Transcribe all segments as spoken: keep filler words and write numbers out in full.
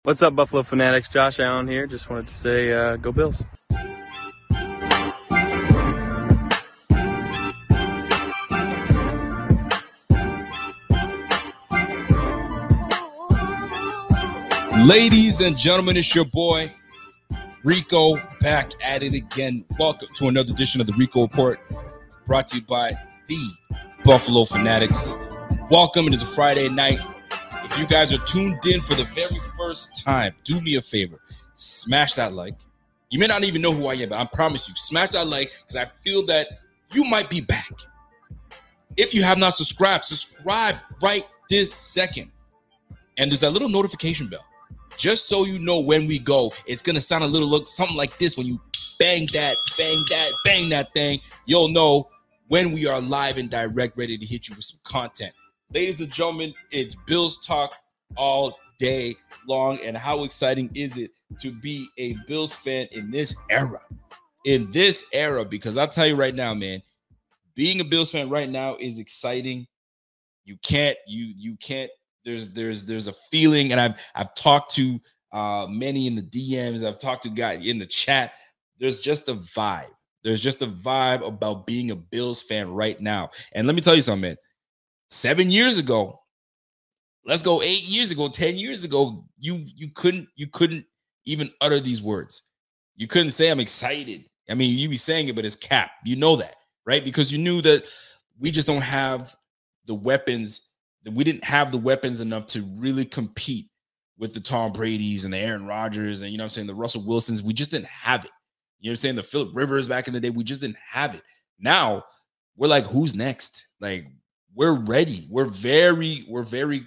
What's up, Buffalo Fanatics? Josh Allen here. Just wanted to say, uh, go Bills. Ladies and gentlemen, it's your boy, Rico, back at it again. Welcome to another edition of the Rico Report, brought to you by the Buffalo Fanatics. Welcome. It is a Friday night. If you guys are tuned in for the very first time, do me a favor. Smash that like. You may not even know who I am, but I promise you, smash that like because I feel that you might be back. If you have not subscribed, subscribe right this second. And there's that little notification bell. Just so you know when we go, it's going to sound a little look something like this. When you bang that, bang that, bang that thing, you'll know when we are live and direct, ready to hit you with some content. Ladies and gentlemen, it's Bills talk all day long. And how exciting is it to be a Bills fan in this era? In this era, because I'll tell you right now, man, being a Bills fan right now is exciting. You can't, you, you can't. There's there's there's a feeling, and I've I've talked to uh, many in the D Ms. I've talked to guys in the chat. There's just a vibe. There's just a vibe about being a Bills fan right now. And let me tell you something, man. Seven years ago, let's go eight years ago, ten years ago, you you couldn't you couldn't even utter these words. You couldn't say I'm excited. I mean, you be saying it, but it's cap. You know that, right? Because you knew that we just don't have the weapons. We didn't have the weapons enough to really compete with the Tom Brady's and the Aaron Rodgers and, you know what I'm saying, the Russell Wilsons. We just didn't have it. You know what I'm saying? The Phillip Rivers back in the day, we just didn't have it. Now, we're like, who's next? Like, we're ready. We're very, we're very,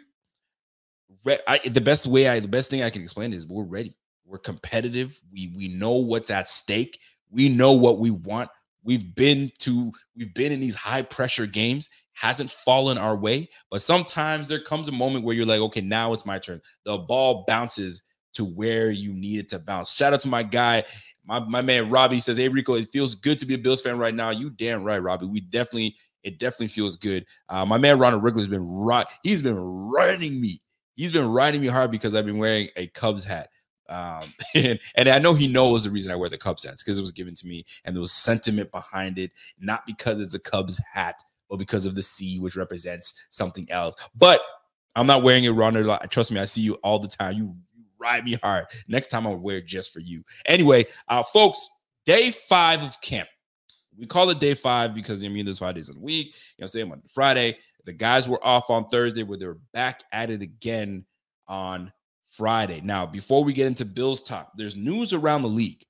re- I, the best way I, the best thing I can explain is we're ready. We're competitive. We, we know what's at stake. We know what we want. We've been to, we've been in these high pressure games, hasn't fallen our way, but sometimes there comes a moment where you're like, okay, now it's my turn. The ball bounces to where you need it to bounce. Shout out to my guy, my, my man, Robbie says, hey, Rico, it feels good to be a Bills fan right now. You damn right, Robbie. We definitely, it definitely feels good. Uh, my man, Ronald Wrigley's been right. He's been running me. He's been riding me hard because I've been wearing a Cubs hat. Um, and, and I know he knows the reason I wear the Cubs hats because it was given to me and there was sentiment behind it, not because it's a Cubs hat, but because of the C, which represents something else. But I'm not wearing it, Ronald. Trust me, I see you all the time. You, you ride me hard. Next time I'll wear it just for you. Anyway, uh, folks, day five of camp. We call it day five because, I mean, there's five days in a week. You know what I'm saying? Monday, Friday. The guys were off on Thursday, where they're back at it again on Friday. Now, before we get into Bills talk, there's news around the league.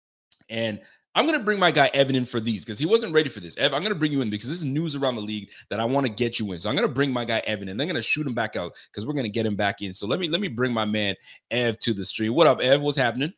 And I'm going to bring my guy Evan in for these because he wasn't ready for this. Ev, I'm going to bring you in because this is news around the league that I want to get you in. So I'm going to bring my guy Evan in. They're going to shoot him back out because we're going to get him back in. So let me let me bring my man Ev to the stream. What up, Ev? What's happening?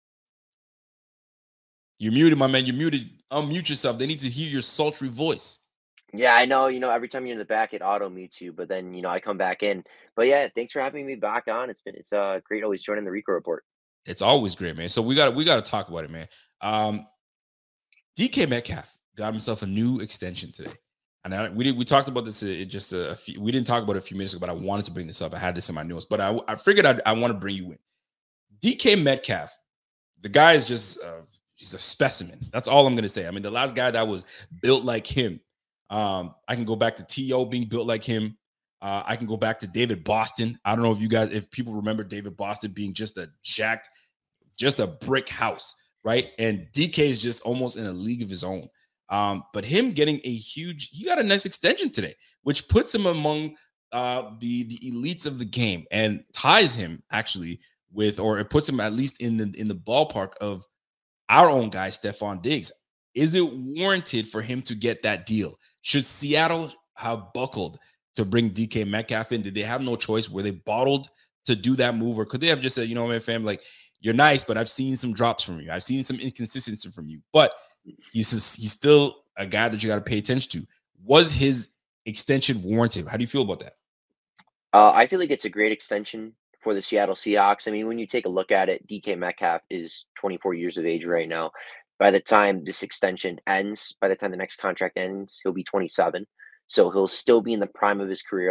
You're muted, my man. You're muted. Unmute yourself. They need to hear your sultry voice. Yeah, I know. You know, every time you're in the back, it auto mutes you, but then, you know, I come back in. But yeah, thanks for having me back on. It's been, it's uh great always joining the Rico Report. It's always great, man. So we got we got to talk about it, man. Um, D K Metcalf got himself a new extension today. And I, we did, we talked about this uh, just a, a few, we didn't talk about it a few minutes ago, but I wanted to bring this up. I had this in my notes, but I, I figured I'd, I want to bring you in. D K Metcalf, the guy is just, uh, he's a specimen. That's all I'm going to say. I mean, the last guy that was built like him, um, I can go back to T O being built like him. Uh, I can go back to David Boston. I don't know if you guys, if people remember David Boston being just a jacked, just a brick house, right? And D K is just almost in a league of his own. Um, but him getting a huge, he got a nice extension today, which puts him among uh, the the elites of the game and ties him actually with, or it puts him at least in the in the ballpark of our own guy, Stephon Diggs. Is it warranted for him to get that deal? Should Seattle have buckled to bring D K Metcalf in? Did they have no choice? Were they bottled to do that move? Or could they have just said, you know, man, fam, like, you're nice, but I've seen some drops from you. I've seen some inconsistency from you. But he's just, he's still a guy that you got to pay attention to. Was his extension warranted? How do you feel about that? Uh, I feel like it's a great extension for the Seattle Seahawks. I mean, when you take a look at it, D K Metcalf is twenty-four years of age right now. By the time this extension ends, by the time the next contract ends, he'll be twenty-seven. So he'll still be in the prime of his career.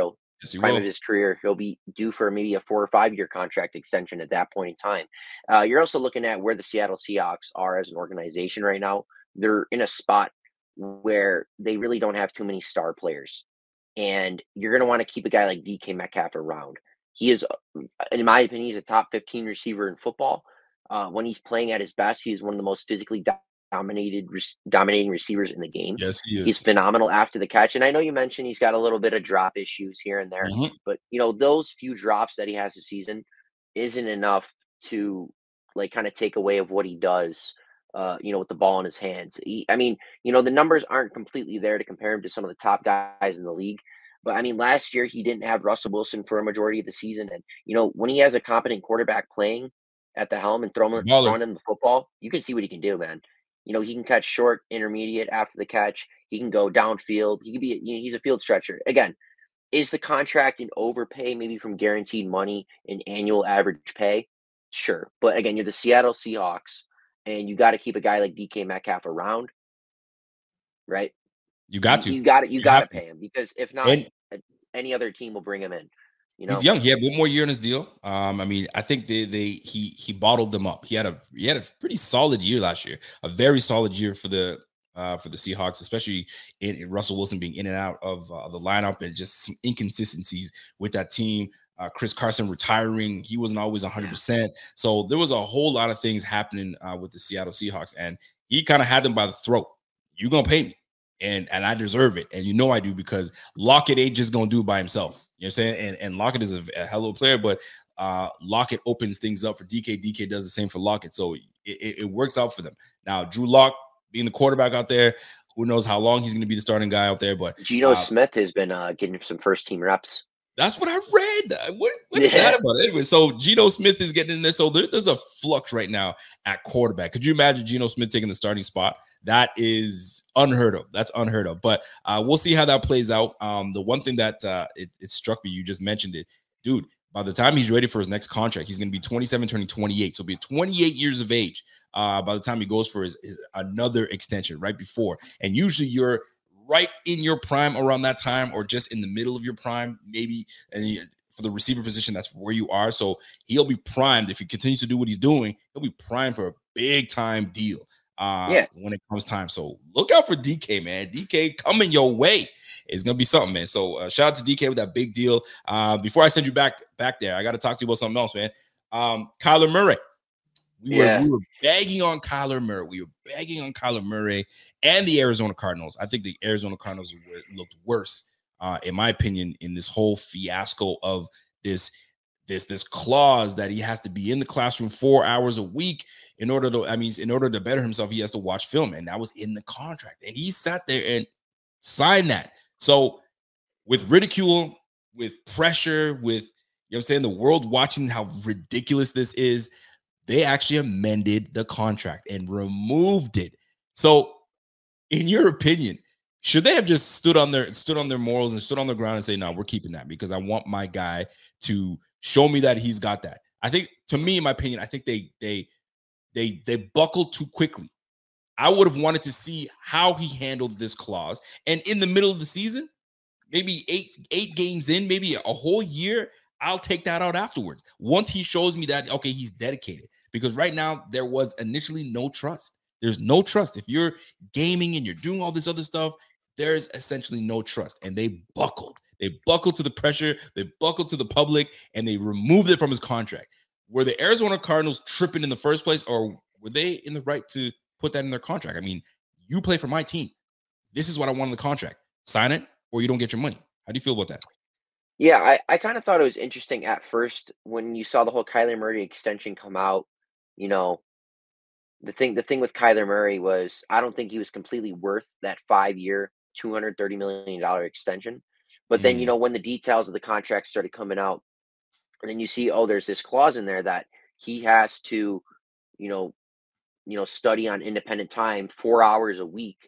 Yes, he prime of will. his career. He'll be due for maybe a four or five year contract extension at that point in time. Uh, you're also looking at where the Seattle Seahawks are as an organization right now. They're in a spot where they really don't have too many star players, and you're going to want to keep a guy like D K Metcalf around. He is, uh, in my opinion, he's a top fifteen receiver in football. Uh, when he's playing at his best, he's one of the most physically do- dominated, re- dominating receivers in the game. Yes, he He's is. phenomenal after the catch. And I know you mentioned he's got a little bit of drop issues here and there, Mhm. but you know, those few drops that he has this season isn't enough to like kind of take away of what he does. Uh, you know, with the ball in his hands. He, I mean, you know, the numbers aren't completely there to compare him to some of the top guys in the league. But I mean, last year he didn't have Russell Wilson for a majority of the season, and you know, when he has a competent quarterback playing at the helm and throwing Baller. throwing him the football, you can see what he can do, man. You know, he can catch short, intermediate after the catch. He can go downfield. He can be, you know, he's a field stretcher. Again, is the contract an overpay, maybe from guaranteed money and annual average pay? Sure. But again, you're the Seattle Seahawks and you got to keep a guy like D K Metcalf around, right? You got You to. you got to you You got have to to. pay him because if not, And a- any other team will bring him in, you he's know? young. He had one more year in his deal. Um, I mean, I think they they he he bottled them up. He had a he had a pretty solid year last year. A very solid year for the uh for the Seahawks, especially in, in Russell Wilson being in and out of uh, the lineup and just some inconsistencies with that team. Uh, Chris Carson retiring, he wasn't always Yeah. one hundred percent. So there was a whole lot of things happening uh, with the Seattle Seahawks, and he kind of had them by the throat. You're gonna pay me, and and I deserve it, and you know I do because Lockett ain't just gonna do it by himself. You know what I'm saying? And and Lockett is a, a hell of a player, but uh, Lockett opens things up for D K. D K does the same for Lockett, so it, it, it works out for them. Now Drew Lock being the quarterback out there, who knows how long he's going to be the starting guy out there, but Geno uh, Smith has been uh, getting some first team reps. that's what I read. What, what is Yeah. that about? Anyway, so Geno Smith is getting in there. So there, there's a flux right now at quarterback. Could you imagine Geno Smith taking the starting spot? That is unheard of. That's unheard of. But uh, we'll see how that plays out. Um, the one thing that uh, it, it struck me, you just mentioned it, dude. By the time he's ready for his next contract, he's going to be twenty-seven, turning twenty-eight. So he'll be twenty-eight years of age uh, by the time he goes for his, his another extension right before. And usually you're right in your prime around that time, or just in the middle of your prime, maybe. And for the receiver position, that's where you are. So he'll be primed if he continues to do what he's doing. He'll be primed for a big time deal uh, Yeah. when it comes time. So look out for D K, man. D K coming your way. It's gonna be something, man. So uh, shout out to D K with that big deal. Uh, before I send you back back there, I got to talk to you about something else, man. Um, Kyler Murray. We were Yeah. we were begging on Kyler Murray. We were begging on Kyler Murray and the Arizona Cardinals. I think the Arizona Cardinals were, looked worse, uh, in my opinion, in this whole fiasco of this this this clause that he has to be in the classroom four hours a week in order to. I mean, in order to better himself, he has to watch film, and that was in the contract. And he sat there and signed that. So with ridicule, with pressure, with, you know what I'm saying, the world watching how ridiculous this is, they actually amended the contract and removed it. So, in your opinion, should they have just stood on their stood on their morals and stood on their ground and say, no, we're keeping that because I want my guy to show me that he's got that? I think, to me, in my opinion, I think they they they they buckled too quickly. I would have wanted to see how he handled this clause. And in the middle of the season, maybe eight eight games in, maybe a whole year, I'll take that out afterwards. Once he shows me that, okay, he's dedicated. Because right now, there was initially no trust. There's no trust. If you're gaming and you're doing all this other stuff, there's essentially no trust. And they buckled. They buckled to the pressure. They buckled to the public, and they removed it from his contract. Were the Arizona Cardinals tripping in the first place, or were they in the right to put that in their contract? I mean, you play for my team. This is what I want in the contract. Sign it, or you don't get your money. How do you feel about that? Yeah, I, I kind of thought it was interesting at first when you saw the whole Kyler Murray extension come out. You know, the thing the thing with Kyler Murray was I don't think he was completely worth that five year, two hundred thirty million dollar extension. But then, you Mm, know, when the details of the contract started coming out, and then you see, oh, there's this clause in there that he has to, you know, you know, study on independent time four hours a week,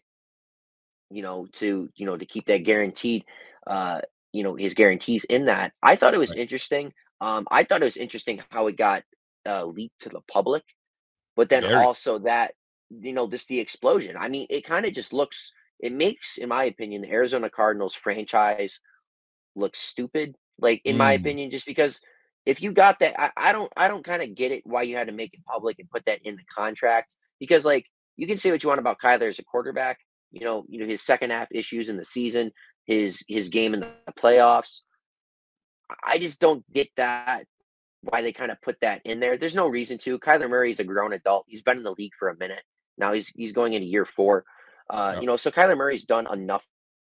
you know, to, you know, to keep that guaranteed, uh, you know, his guarantees in that. I thought it was right. interesting. Um, I thought it was interesting how it got uh, leaked to the public, but then Very. also that, you know, just the explosion. I mean, it kind of just looks, it makes, in my opinion, the Arizona Cardinals franchise look stupid Like, in my Mm. opinion, just because if you got that, I, I don't, I don't kind of get it why you had to make it public and put that in the contract. Because, like, you can say what you want about Kyler as a quarterback, you know, you know his second half issues in the season, his his game in the playoffs. I just don't get that why they kind of put that in there. There's no reason to. Kyler Murray is a grown adult. He's been in the league for a minute now. He's he's going into year four. Uh, Yep. you know, so Kyler Murray's done enough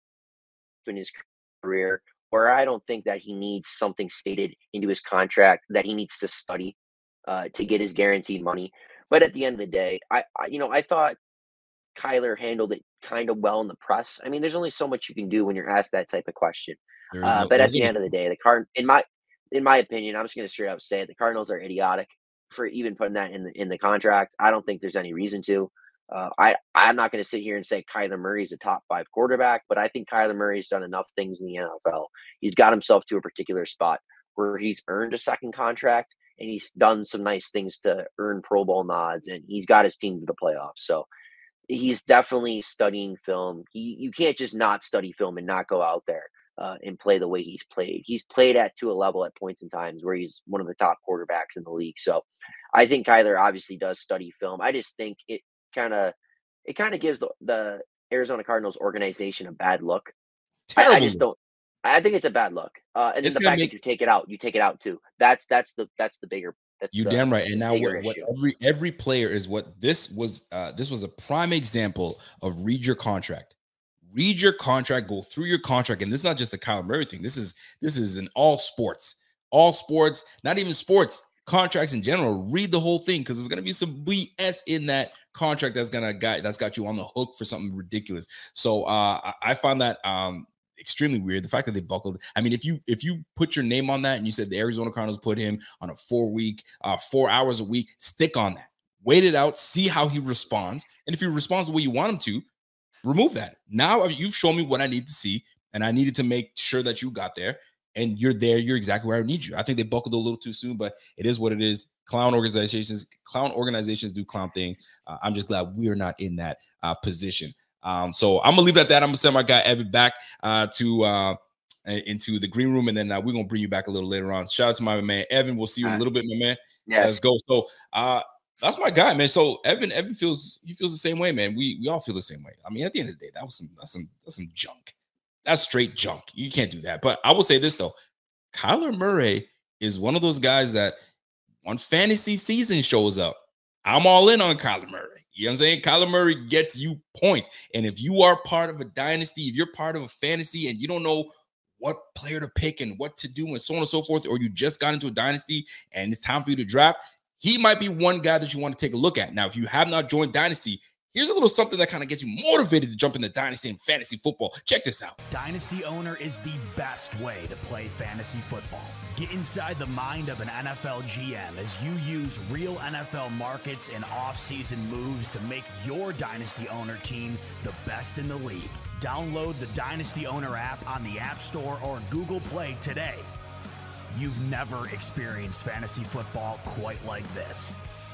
in his career where I don't think that he needs something stated into his contract that he needs to study uh, to get his guaranteed money. But at the end of the day, I, I you know I thought Kyler handled it kind of well in the press. I mean, there's only so much you can do when you're asked that type of question. There is Uh, no. but at There's the only. end of the day, the card in my in my opinion, I'm just going to straight up say it: the Cardinals are idiotic for even putting that in the in the contract. I don't think there's any reason to. Uh, I I'm not going to sit here and say Kyler Murray's a top five quarterback, but I think Kyler Murray's done enough things in the N F L. He's got himself to a particular spot where he's earned a second contract, and he's done some nice things to earn Pro Bowl nods, and he's got his team to the playoffs. So he's definitely studying film. He you can't just not study film and not go out there uh, and play the way he's played. He's played at to a level at points and times where he's one of the top quarterbacks in the league. So I think Kyler obviously does study film. I just think it kind of it kind of gives the, the Arizona Cardinals organization a bad look. I, I Terrible. just don't. I think it's a bad look. Uh, and then It's the gonna fact make that you take it out, you take it out too. That's that's the that's the bigger. That's you the damn right. And now bigger what, what issue. every every player is what this was. Uh, this was a prime example of read your contract. Read your contract. Go through your contract. And this is not just the Kyle Murray thing. This is this is in all sports. All sports. Not even sports. Contracts in general. Read the whole thing because there's gonna be some B S in that contract that's gonna got that's got you on the hook for something ridiculous. So uh, I, I found that um, extremely weird. The fact that they buckled. I mean, if you if you put your name on that and you said the Arizona Cardinals put him on a four week, uh, four hours a week, stick on that. Wait it out. See how he responds. And if he responds the way you want him to, remove that. Now you've shown me what I need to see, and I needed to make sure that you got there. And you're there. You're exactly where I need you. I think they buckled a little too soon, but it is what it is. Clown organizations, clown organizations do clown things. Uh, I'm just glad we are not in that uh, position. Um, so I'm gonna leave it at that. I'm gonna send my guy Evan back uh, to uh, into the green room, and then uh, we're gonna bring you back a little later on. Shout out to my man Evan. We'll see you in a little bit, my man. Yes. Let's go. So uh, that's my guy, man. So Evan, Evan feels he feels the same way, man. We we all feel the same way. I mean, at the end of the day, that was some that's some that's some junk. That's straight junk. You can't do that. But I will say this though, Kyler Murray is one of those guys that when fantasy season shows up, I'm all in on Kyler Murray. You know what I'm saying? Kyler Murray gets you points. And if you are part of a dynasty, if you're part of a fantasy and you don't know what player to pick and what to do and so on and so forth, or you just got into a dynasty and it's time for you to draft, he might be one guy that you want to take a look at. Now, if you have not joined Dynasty, here's a little something that kind of gets you motivated to jump into Dynasty and fantasy football. Check this out. Dynasty Owner is the best way to play fantasy football. Get inside the mind of an N F L G M as you use real N F L markets and off-season moves to make your Dynasty Owner team the best in the league. Download the Dynasty Owner app on the App Store or Google Play today. You've never experienced fantasy football quite like this.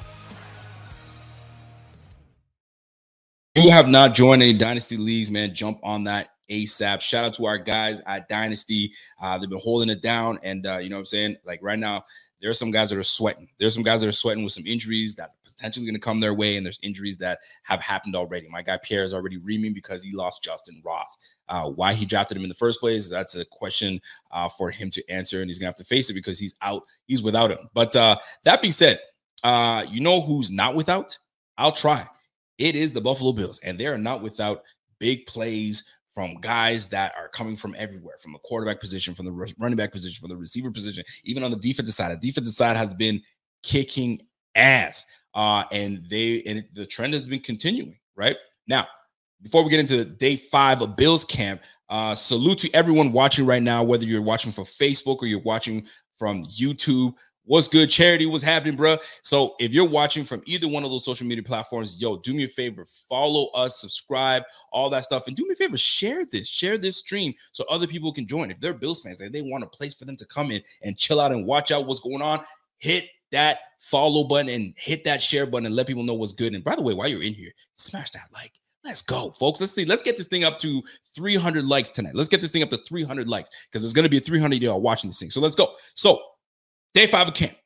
You have not joined any Dynasty leagues, man, jump on that ASAP. Shout out to our guys at Dynasty. Uh, they've been holding it down. And, uh, you know what I'm saying? Like right now, there are some guys that are sweating. There's some guys that are sweating with some injuries that are potentially going to come their way. And there's injuries that have happened already. My guy Pierre is already reaming because he lost Justin Ross. Uh, why he drafted him in the first place, that's a question uh, for him to answer. And he's going to have to face it because he's out. He's without him. But uh, that being said, uh, you know who's not without? I'll try. It is the Buffalo Bills, and they are not without big plays from guys that are coming from everywhere, from the quarterback position, from the running back position, from the receiver position, even on the defensive side. The defensive side has been kicking ass, uh, and they and the trend has been continuing. Right now, before we get into day five of Bills camp, uh, salute to everyone watching right now, whether you're watching from Facebook or you're watching from YouTube. What's good, Charity? What's happening, bro? So if you're watching from either one of those social media platforms, yo, do me a favor, follow us, subscribe, all that stuff. And do me a favor, share this, share this stream so other people can join. If they're Bills fans and they want a place for them to come in and chill out and watch out what's going on, hit that follow button and hit that share button and let people know what's good. And by the way, while you're in here, smash that like. Let's go, folks. Let's see. Let's get this thing up to three hundred likes tonight. Let's get this thing up to three hundred likes because there's going to be a three hundred y'all watching this thing. So let's go. So day five of camp.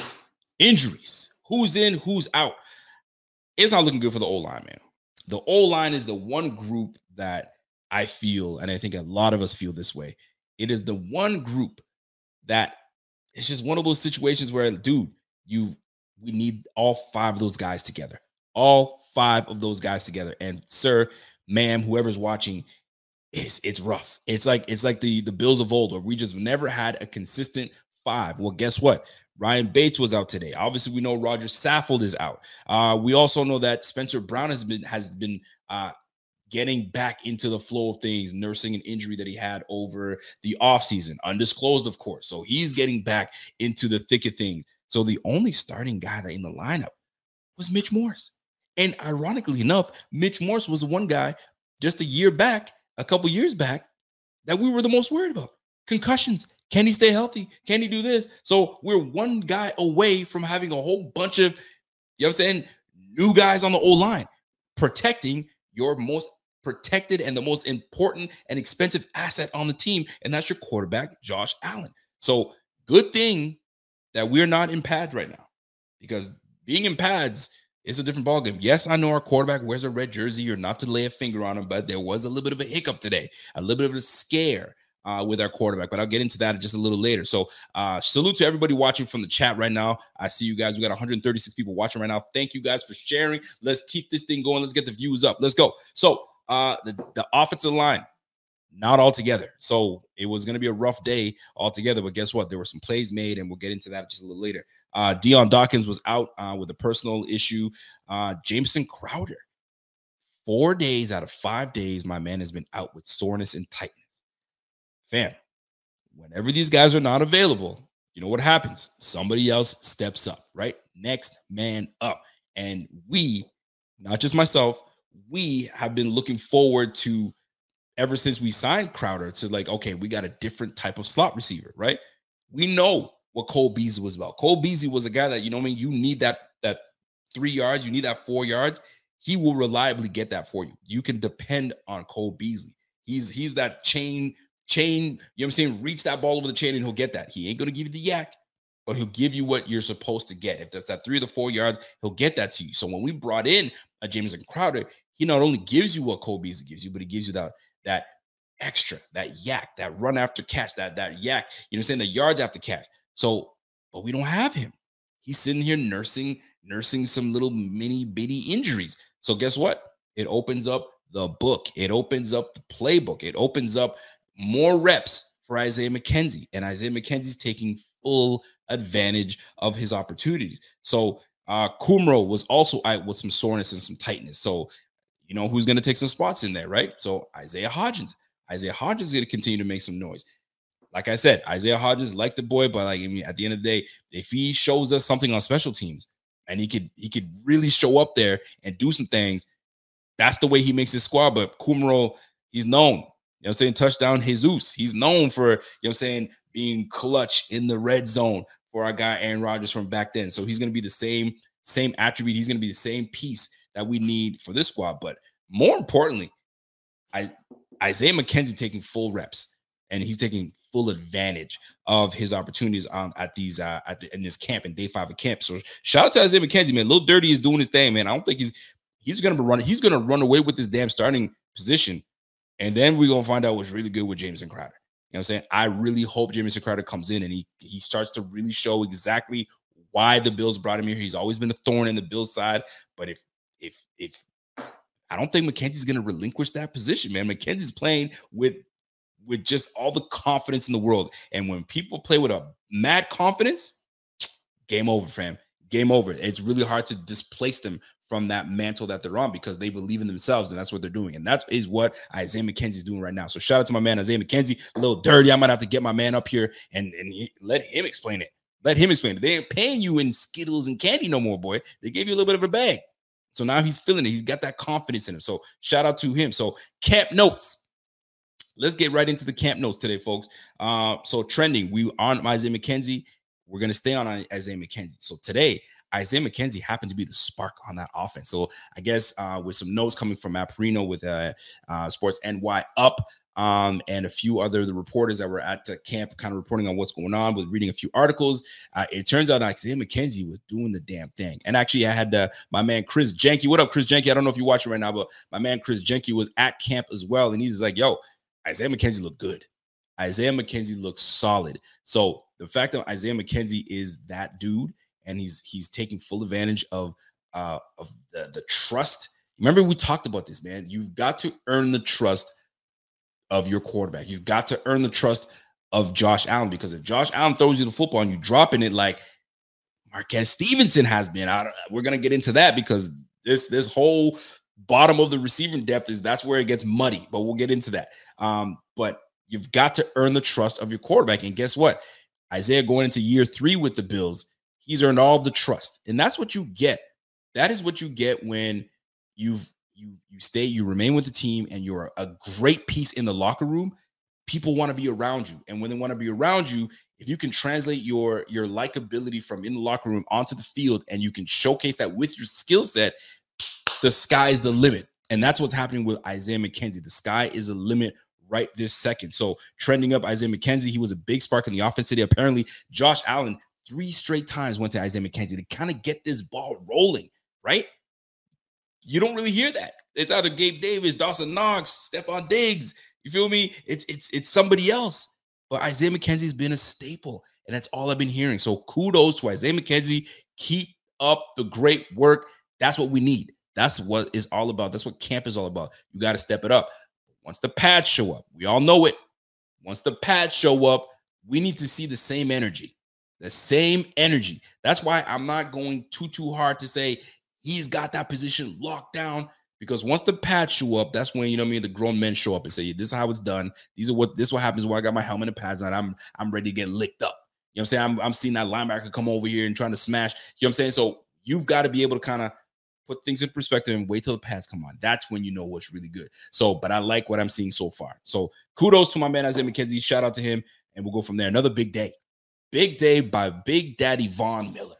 Injuries. Who's in, who's out. It's not looking good for the O-line, man. The O-line is the one group that I feel, and I think a lot of us feel this way. It is the one group that it's just one of those situations where, dude, you we need all five of those guys together. All five of those guys together. And sir, ma'am, whoever's watching, it's it's rough. It's like it's like the, the Bills of old, where we just never had a consistent five. Well, guess what? Ryan Bates was out today. Obviously, we know Roger Saffold is out. Uh, we also know that Spencer Brown has been has been uh, getting back into the flow of things, nursing an injury that he had over the offseason, undisclosed, of course. So he's getting back into the thick of things. So the only starting guy that in the lineup was Mitch Morse. And ironically enough, Mitch Morse was the one guy just a year back, a couple years back, that we were the most worried about. Concussions. Can he stay healthy? Can he do this? So we're one guy away from having a whole bunch of, you know what I'm saying, new guys on the O-line, protecting your most protected and the most important and expensive asset on the team, and that's your quarterback, Josh Allen. So good thing that we're not in pads right now, because being in pads is a different ballgame. Yes, I know our quarterback wears a red jersey, or not to lay a finger on him, but there was a little bit of a hiccup today, a little bit of a scare uh, with our quarterback, but I'll get into that just a little later. So uh, salute to everybody watching from the chat right now. I see you guys. We got one hundred thirty-six people watching right now. Thank you guys for sharing. Let's keep this thing going. Let's get the views up. Let's go. So uh, the, the offensive line, not all together. So it was going to be a rough day altogether, but guess what? There were some plays made, and we'll get into that just a little later. Uh, Dion Dawkins was out uh, with a personal issue. Uh, Jameson Crowder, four days out of five days, my man has been out with soreness and tightness. Fam, whenever these guys are not available, you know what happens? Somebody else steps up, right? Next man up. And we, not just myself, we have been looking forward to, ever since we signed Crowder, to like, okay, we got a different type of slot receiver, right? We know what Cole Beasley was about. Cole Beasley was a guy that, you know what I mean, you need that, that three yards, you need that four yards. He will reliably get that for you. You can depend on Cole Beasley. He's he's that chain, chain, you know what I'm saying, reach that ball over the chain and he'll get that. He ain't going to give you the yak, but he'll give you what you're supposed to get. If that's that three or the four yards, he'll get that to you. So when we brought in a Jameson Crowder, he not only gives you what Cole Beasley gives you, but he gives you that, that extra, that yak, that run after catch, that, that yak, you know what I'm saying, the yards after catch. So, but we don't have him. He's sitting here nursing, nursing some little mini bitty injuries. So guess what? It opens up the book. It opens up the playbook. It opens up more reps for Isaiah McKenzie. And Isaiah McKenzie's taking full advantage of his opportunities. So uh, Kumro was also out with some soreness and some tightness. So, you know, who's going to take some spots in there, right? So Isaiah Hodgins. Isaiah Hodgins is going to continue to make some noise. Like I said, Isaiah Hodgins, like the boy, but like, I mean, at the end of the day, if he shows us something on special teams and he could he could really show up there and do some things, that's the way he makes his squad. But Kumro, he's known, you know what I'm saying, touchdown Jesus. He's known for, you know what I'm saying, being clutch in the red zone for our guy Aaron Rodgers from back then. So he's going to be the same, same attribute. He's going to be the same piece that we need for this squad. But more importantly, I, Isaiah McKenzie taking full reps. And he's taking full advantage of his opportunities on at these uh, at the, in this camp in day five of camp. So shout out to Isaiah McKenzie, man. Lil Dirty is doing his thing, man. I don't think he's he's gonna run. He's gonna run away with this damn starting position, and then we're gonna find out what's really good with Jameson Crowder. You know what I'm saying? I really hope Jameson Crowder comes in and he he starts to really show exactly why the Bills brought him here. He's always been a thorn in the Bills' side, but if if if I don't think McKenzie's gonna relinquish that position, man. McKenzie's playing with. with just all the confidence in the world. And when people play with a mad confidence, game over, fam. Game over. It's really hard to displace them from that mantle that they're on because they believe in themselves, and that's what they're doing. And that is what Isaiah McKenzie's doing right now. So shout out to my man, Isaiah McKenzie. A little dirty. I might have to get my man up here and, and he, let him explain it. Let him explain it. They ain't paying you in Skittles and candy no more, boy. They gave you a little bit of a bag. So now he's feeling it. He's got that confidence in him. So shout out to him. So camp notes. Let's get right into the camp notes today, folks. Uh, so trending, we on Isaiah McKenzie. We're going to stay on Isaiah McKenzie. So today, Isaiah McKenzie happened to be the spark on that offense. So I guess uh, with some notes coming from Matt Perino with uh, uh, Sports N Y Up, Um, and a few other the reporters that were at uh, camp kind of reporting on what's going on, with reading a few articles. Uh, it turns out Isaiah McKenzie was doing the damn thing. And actually, I had uh, my man Chris Jenke. What up, Chris Jenke? I don't know if you're watching right now, but my man Chris Jenke was at camp as well. And he's like, yo, Isaiah McKenzie looked good. Isaiah McKenzie looks solid. So the fact that Isaiah McKenzie is that dude, and he's he's taking full advantage of uh, of the, the trust. Remember, we talked about this, man. You've got to earn the trust of your quarterback. You've got to earn the trust of Josh Allen, because if Josh Allen throws you the football and you dropping it like Marquez Stevenson has been, I don't, we're going to get into that, because this this whole bottom of the receiving depth is that's where it gets muddy, but we'll get into that. Um, but you've got to earn the trust of your quarterback. And guess what? Isaiah going into year three with the Bills, he's earned all the trust. And that's what you get. That is what you get when you've You you stay, you remain with the team, and you're a great piece in the locker room. People want to be around you. And when they want to be around you, if you can translate your, your likability from in the locker room onto the field, and you can showcase that with your skill set, the sky is the limit. And that's what's happening with Isaiah McKenzie. The sky is the limit right this second. So trending up Isaiah McKenzie, he was a big spark in the offense today. Apparently, Josh Allen three straight times went to Isaiah McKenzie to kind of get this ball rolling, right? You don't really hear that. It's either Gabe Davis, Dawson Knox, Stephon Diggs. You feel me? It's it's it's somebody else. But Isaiah McKenzie's been a staple, and that's all I've been hearing. So kudos to Isaiah McKenzie. Keep up the great work. That's what we need. That's what it's all about. That's what camp is all about. You got to step it up. Once the pads show up, we all know it. Once the pads show up, we need to see the same energy. The same energy. That's why I'm not going too, too hard to say he's got that position locked down, because once the pads show up, that's when, you know what I mean, the grown men show up and say, this is how it's done. These are what this is what happens when I got my helmet and pads on. I'm I'm ready to get licked up. You know what I'm saying? I'm, I'm seeing that linebacker come over here and trying to smash. You know what I'm saying? So you've got to be able to kind of put things in perspective and wait till the pads come on. That's when you know what's really good. So, but I like what I'm seeing so far. So kudos to my man Isaiah McKenzie. Shout out to him, and we'll go from there. Another big day. Big day by Big Daddy Von Miller.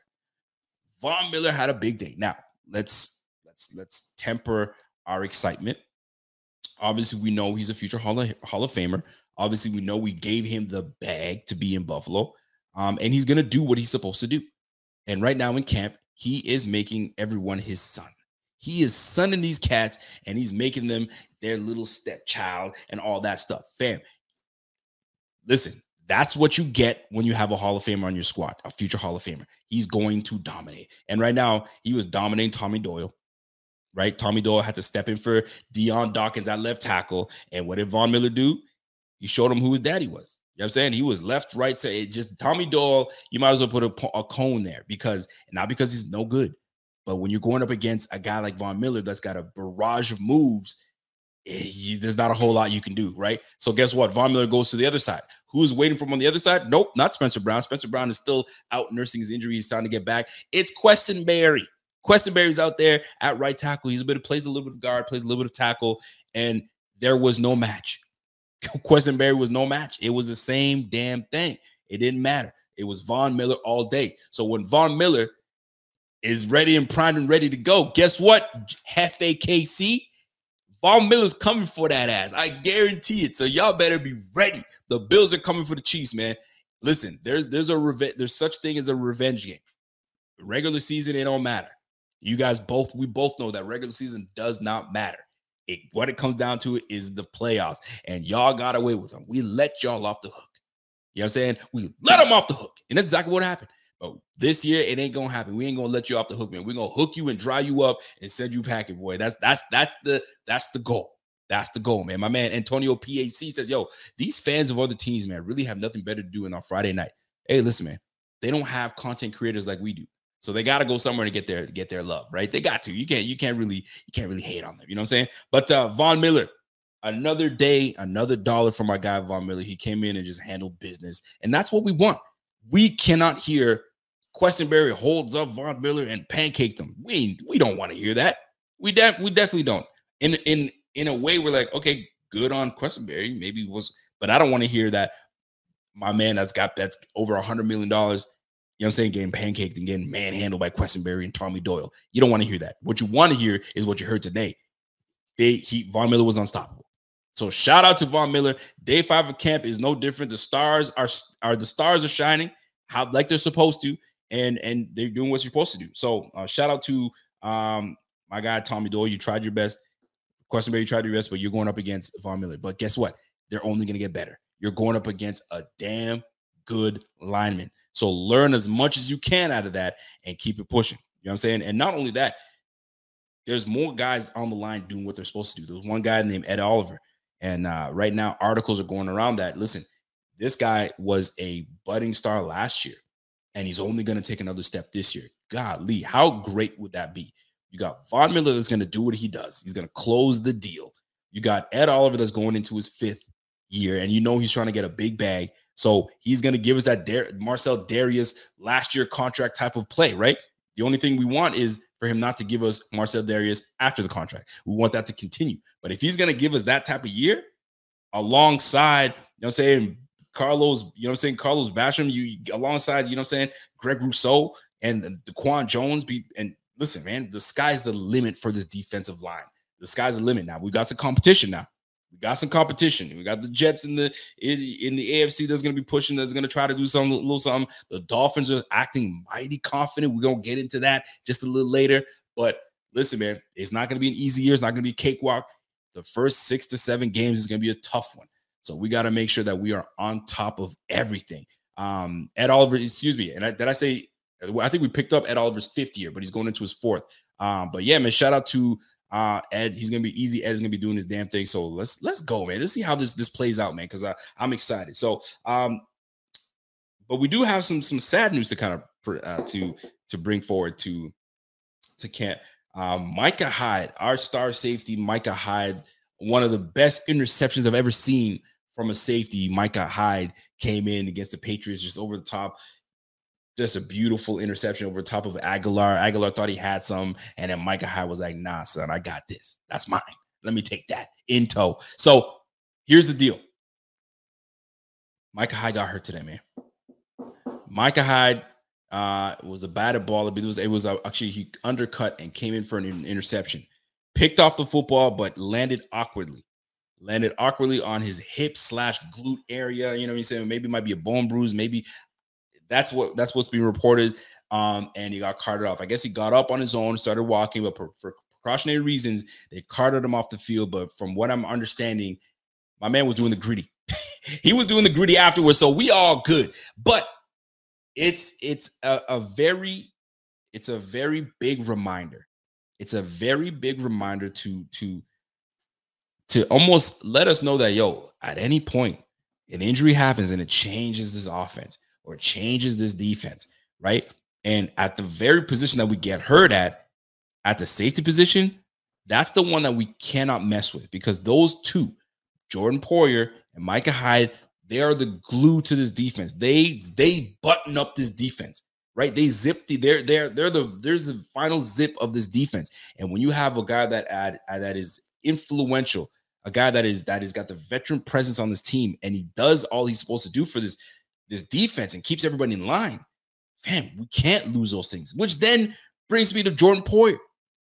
Von Miller had a big day. Now, let's let's let's temper our excitement. Obviously, we know he's a future Hall of, Hall of Famer. Obviously, we know we gave him the bag to be in Buffalo, um, and he's going to do what he's supposed to do. And right now in camp, he is making everyone his son. He is sonning these cats, and he's making them their little stepchild and all that stuff. Fam, listen, that's what you get when you have a Hall of Famer on your squad, a future Hall of Famer. He's going to dominate. And right now, he was dominating Tommy Doyle, right? Tommy Doyle had to step in for Deion Dawkins at left tackle. And what did Von Miller do? He showed him who his daddy was. You know what I'm saying? He was left, right, so it just Tommy Doyle, you might as well put a, a cone there, because not because he's no good, but when you're going up against a guy like Von Miller that's got a barrage of moves, He, there's not a whole lot you can do, right? So guess what? Von Miller goes to the other side. Who's waiting for him on the other side? Nope, not Spencer Brown. Spencer Brown is still out nursing his injury. He's trying to get back. It's Quessenberry. Quessenberry's out there at right tackle. He's a bit of plays a little bit of guard, plays a little bit of tackle, and there was no match. Quessenberry was no match. It was the same damn thing. It didn't matter. It was Von Miller all day. So when Von Miller is ready and primed and ready to go, guess what? F A K C. Von Miller's coming for that ass. I guarantee it. So y'all better be ready. The Bills are coming for the Chiefs, man. Listen, there's there's a revenge. There's such thing as a revenge game. Regular season, it don't matter. You guys both, we both know that regular season does not matter. It, what it comes down to is the playoffs, and y'all got away with them. We let y'all off the hook. You know what I'm saying? We let them off the hook, and that's exactly what happened. But this year, it ain't gonna happen. We ain't gonna let you off the hook, man. We're gonna hook you and dry you up and send you packing, boy. That's that's that's the that's the goal. That's the goal, man. My man Antonio P A C says, yo, these fans of other teams, man, really have nothing better to do on Friday night. Hey, listen, man, they don't have content creators like we do. So they gotta go somewhere to get their to get their love, right? They got to. You can't, you can't really, you can't really hate on them. You know what I'm saying? But uh Von Miller, another day, another dollar for my guy Von Miller. He came in and just handled business. And that's what we want. We cannot hear Quessenberry holds up Von Miller and pancaked him. We we don't want to hear that. We def, we definitely don't. In in in a way, we're like, okay, good on Quessenberry. Maybe it was, but I don't want to hear that my man that's got that's over a hundred million dollars you know what I'm saying, getting pancaked and getting manhandled by Quessenberry and Tommy Doyle. You don't want to hear that. What you want to hear is what you heard today. They he Von Miller was unstoppable. So shout out to Von Miller. Day five of camp is no different. The stars are are the stars are shining how like they're supposed to, and and they're doing what you're supposed to do. So uh, shout out to um my guy Tommy Doyle. You tried your best. Quessenberry, you tried your best, but you're going up against Von Miller. But guess what? They're only going to get better. You're going up against a damn good lineman. So learn as much as you can out of that and keep it pushing. You know what I'm saying? And not only that, there's more guys on the line doing what they're supposed to do. There was one guy named Ed Oliver. And uh, right now, articles are going around that. Listen, this guy was a budding star last year, and he's only going to take another step this year. Golly, how great would that be? You got Von Miller that's going to do what he does. He's going to close the deal. You got Ed Oliver that's going into his fifth year, and you know he's trying to get a big bag. So he's going to give us that Dar- Marcel Darius last year contract type of play, right? The only thing we want is for him not to give us Marcel Darius after the contract. We want that to continue. But if he's going to give us that type of year alongside, you know what I'm saying, Carlos, you know what I'm saying, Carlos Basham, you alongside, you know what I'm saying, Greg Rousseau and DaQuan Jones, be, and listen, man, the sky's the limit for this defensive line. The sky's the limit now. We got some competition now. We got some competition. We got the Jets in the in, in the A F C that's going to be pushing, that's going to try to do something, a little something. The Dolphins are acting mighty confident. We're going to get into that just a little later. But listen, man, it's not going to be an easy year. It's not going to be a cakewalk. The first six to seven games is going to be a tough one. So we got to make sure that we are on top of everything. Um, Ed Oliver, excuse me. And I, did I say, I think we picked up Ed Oliver's fifth year, but he's going into his fourth. Um, but yeah, man, shout out to Uh, Ed. He's gonna be easy. Ed's gonna be doing his damn thing. So let's let's go, man. Let's see how this this plays out, man. Because I'm excited. So, um, but we do have some some sad news to kind of uh, to to bring forward to to camp. Um, Micah Hyde, our star safety, Micah Hyde, one of the best interceptions I've ever seen from a safety. Micah Hyde came in against the Patriots, just over the top. Just a beautiful interception over top of Aguilar. Aguilar thought he had some, and then Micah Hyde was like, nah, son, I got this. That's mine. Let me take that in tow. So here's the deal. Micah Hyde got hurt today, man. Micah Hyde uh, was a batted ball. It was, it was uh, actually, he undercut and came in for an interception. Picked off the football, but landed awkwardly. Landed awkwardly on his hip slash glute area. You know what I'm saying? Maybe it might be a bone bruise. Maybe That's what that's what's being reported, um, and he got carted off. I guess he got up on his own, started walking, but for, for precautionary reasons, they carted him off the field. But from what I'm understanding, my man was doing the gritty. He was doing the gritty afterwards, so we all good. But it's it's a, a very it's a very big reminder. It's a very big reminder to to to almost let us know that, yo, at any point, an injury happens and it changes this offense. Or changes this defense, right? And at the very position that we get hurt at, at the safety position, that's the one that we cannot mess with, because those two, Jordan Poyer and Micah Hyde, they are the glue to this defense. They they button up this defense, right? They zip the they're they're they're the there's the final zip of this defense. And when you have a guy that add that is influential, a guy that is that has got the veteran presence on this team, and he does all he's supposed to do for this. this defense and keeps everybody in line, fam, we can't lose those things, which then brings me to Jordan Poyer.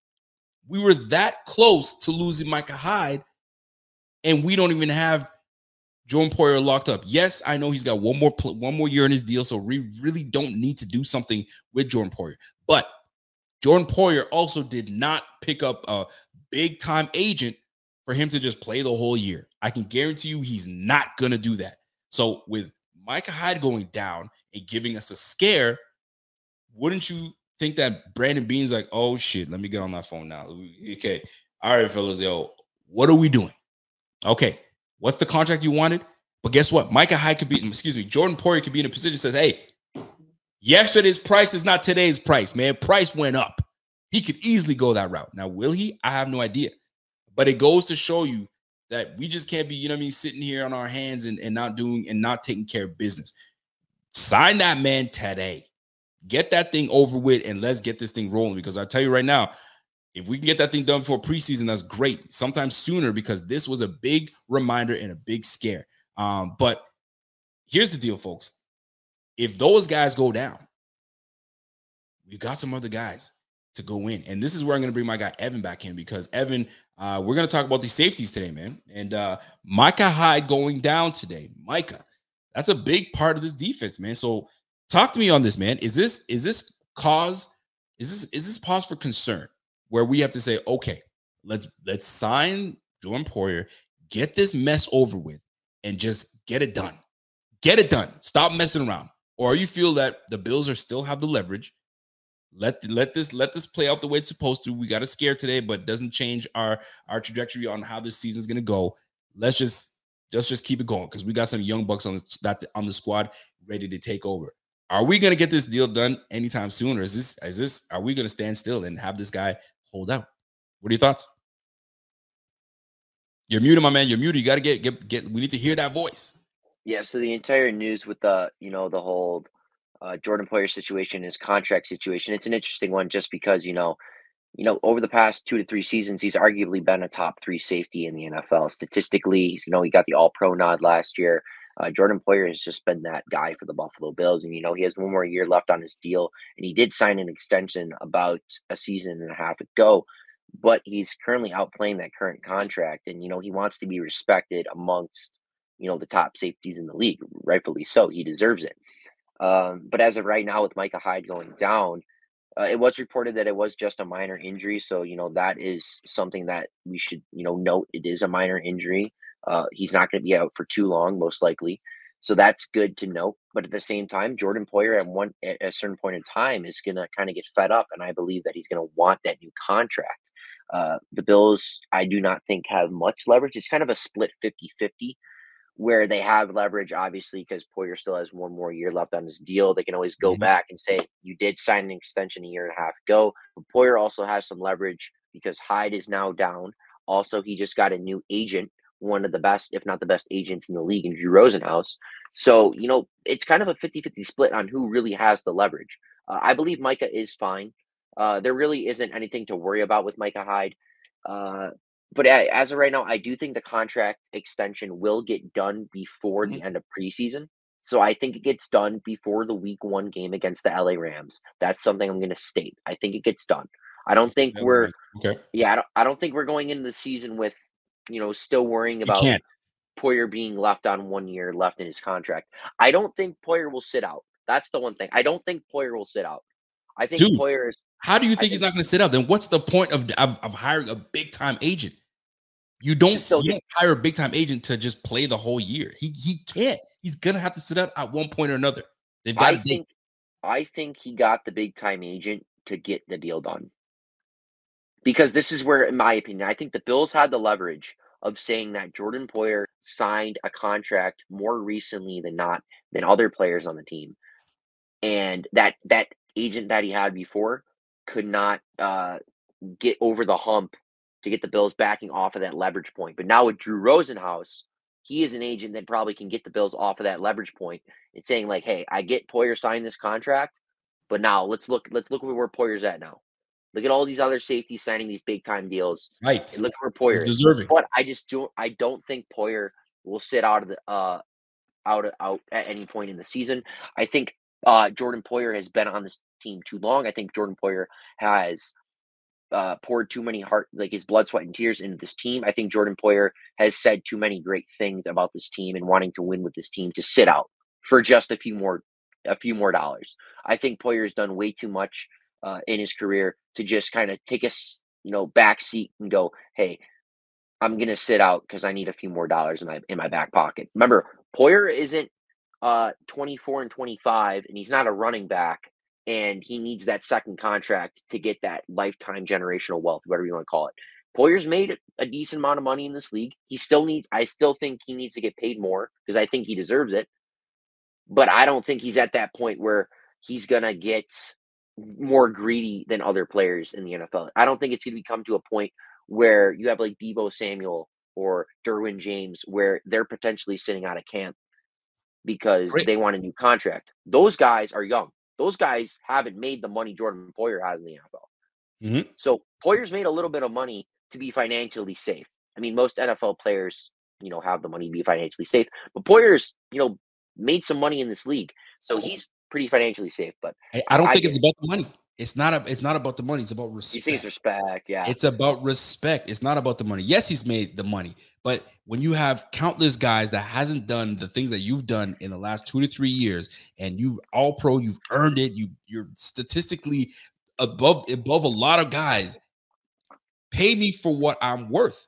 We were that close to losing Micah Hyde, and we don't even have Jordan Poyer locked up. Yes, I know he's got one more one more year in his deal, so we really don't need to do something with Jordan Poyer. But Jordan Poyer also did not pick up a big-time agent for him to just play the whole year. I can guarantee you he's not going to do that. So with Micah Hyde going down and giving us a scare, wouldn't you think that Brandon Beane's like, oh, shit, let me get on that phone now. Okay. All right, fellas, yo, what are we doing? Okay, what's the contract you wanted? But guess what? Micah Hyde could be, excuse me, Jordan Poyer could be in a position that says, hey, yesterday's price is not today's price, man. Price went up. He could easily go that route. Now, will he? I have no idea. But it goes to show you that we just can't be, you know what I mean, sitting here on our hands and, and not doing and not taking care of business. Sign that man today. Get that thing over with, and let's get this thing rolling. Because I tell you right now, if we can get that thing done for preseason, that's great. Sometimes sooner, because this was a big reminder and a big scare. Um, but here's the deal, folks. If those guys go down, we've got some other guys to go in. And this is where I'm going to bring my guy Evan back in, because Evan, uh, we're going to talk about these safeties today, man. And uh, Micah Hyde going down today. Micah, that's a big part of this defense, man. So talk to me on this, man. Is this is this cause? Is this is this cause for concern where we have to say, okay, let's let's sign Jordan Poyer, get this mess over with, and just get it done. Get it done. Stop messing around. Or you feel that the Bills are still have the leverage. Let let this let this play out the way it's supposed to. We got a scare today, but doesn't change our our trajectory on how this season is going to go. Let's just let's just keep it going, because we got some young bucks on the, that on the squad ready to take over. Are we going to get this deal done anytime soon, or is this is this are we going to stand still and have this guy hold out? What are your thoughts? You're muted, my man. You're muted. You got to get get get. We need to hear that voice. Yeah. So the entire news with the you know the whole uh, Jordan Poyer situation, his contract situation, it's an interesting one just because you know. You know, over the past two to three seasons, he's arguably been a top three safety in the N F L. Statistically, he's, you know, he got the All-Pro nod last year. Uh, Jordan Poyer has just been that guy for the Buffalo Bills. And, you know, he has one more year left on his deal. And he did sign an extension about a season and a half ago. But he's currently outplaying that current contract. And, you know, he wants to be respected amongst, you know, the top safeties in the league. Rightfully so. He deserves it. Um, but as of right now, with Micah Hyde going down, Uh, it was reported that it was just a minor injury. So, you know, that is something that we should, you know, note. It is a minor injury. Uh, he's not going to be out for too long, most likely. So that's good to note. But at the same time, Jordan Poyer at one at a certain point in time is going to kind of get fed up. And I believe that he's going to want that new contract. Uh, the Bills, I do not think, have much leverage. It's kind of a split fifty-fifty. Where they have leverage, obviously, because Poyer still has one more year left on his deal. They can always go Mhm. back and say, you did sign an extension a year and a half ago. But Poyer also has some leverage because Hyde is now down. Also, he just got a new agent, one of the best, if not the best agents in the league, in Drew Rosenhaus. So, you know, it's kind of a fifty-fifty split on who really has the leverage. Uh, I believe Micah is fine. Uh, there really isn't anything to worry about with Micah Hyde. Uh, But a- as of right now, I do think the contract extension will get done before the Mhm. end of preseason. So I think it gets done before the week one game against the L A Rams. That's something I'm going to state. I think it gets done. I don't think we're, Okay. yeah, I don't, I don't think we're going into the season with, you know, still worrying You about can't. Poyer being left on one year left in his contract. I don't think Poyer will sit out. That's the one thing. I don't think Poyer will sit out. I think Dude, Poyer is, how do you I think he's think not going to sit out? Then what's the point of, of, of hiring a big-time agent? You to don't still you get don't hire a big-time agent to just play the whole year. He he can't. He's going to have to sit out at one point or another. They've got I a date. think I think he got the big time agent to get the deal done. Because this is where, in my opinion, I think the Bills had the leverage of saying that Jordan Poyer signed a contract more recently than not than other players on the team. And that that agent that he had before could not uh, get over the hump to get the Bills backing off of that leverage point. But now with Drew Rosenhaus, he is an agent that probably can get the Bills off of that leverage point and saying like, "Hey, I get Poyer signed this contract, but now let's look let's look where Poyer's at now. Look at all these other safeties signing these big time deals, Right. and look at where He's Poyer is." deserving. But I just don't I don't think Poyer will sit out of the uh out out at any point in the season. I think uh Jordan Poyer has been on this team too long. I think Jordan Poyer has uh, poured too many heart, like his blood, sweat, and tears into this team. I think Jordan Poyer has said too many great things about this team and wanting to win with this team to sit out for just a few more, a few more dollars. I think Poyer's done way too much uh, in his career to just kind of take a s- you know back seat and go, hey, I'm gonna sit out because I need a few more dollars in my in my back pocket. Remember, Poyer isn't uh twenty-four and twenty-five, and he's not a running back, and he needs that second contract to get that lifetime generational wealth, whatever you want to call it. Poyer's made a decent amount of money in this league. He still needs, I still think he needs to get paid more because I think he deserves it. But I don't think he's at that point where he's gonna get more greedy than other players in the N F L. I don't think it's gonna come to a point where you have like Debo Samuel or Derwin James where they're potentially sitting out of camp because Great. they want a new contract. Those guys are young. Those guys haven't made the money Jordan Poyer has in the N F L. Mhm. So Poyer's made a little bit of money to be financially safe. I mean, most N F L players, you know, have the money to be financially safe, but Poyer's, you know, made some money in this league, so he's pretty financially safe. But I, I I, don't I think get it's about the money. It's not a, it's not about the money. It's about He respect. sees respect. Yeah. It's about respect. It's not about the money. Yes, he's made the money, but when you have countless guys that hasn't done the things that you've done in the last two to three years, and you've all pro, you've earned it. You you're statistically above above a lot of guys. Pay me for what I'm worth.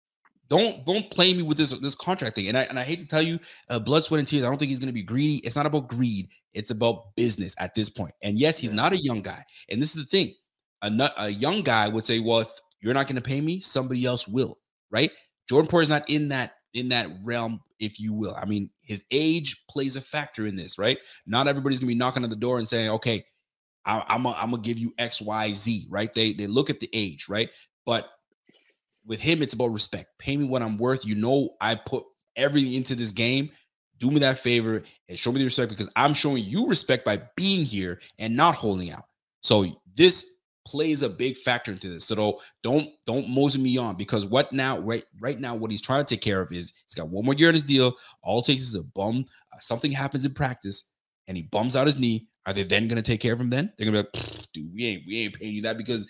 Don't don't play me with this this contract thing. And I and I hate to tell you, uh, blood, sweat, and tears. I don't think he's going to be greedy. It's not about greed. It's about business at this point. And yes, he's not a young guy. And this is the thing: a, a young guy would say, "Well, if you're not going to pay me, somebody else will." Right? Jordan Poyer is not in that in that realm, if you will. I mean, his age plays a factor in this, right? Not everybody's going to be knocking on the door and saying, "Okay, I, I'm a, I'm gonna give you X, Y, Z." Right? They they look at the age, right? But with him, it's about respect. Pay me what I'm worth. You know, I put everything into this game. Do me that favor and show me the respect, because I'm showing you respect by being here and not holding out. So this plays a big factor into this. So don't don't mosey me on, because what now? Right right now, what he's trying to take care of is he's got one more year in his deal. All it takes is a bum. Uh, something happens in practice, and he bums out his knee. Are they then going to take care of him? Then they're going to be like, dude, we ain't we ain't paying you that because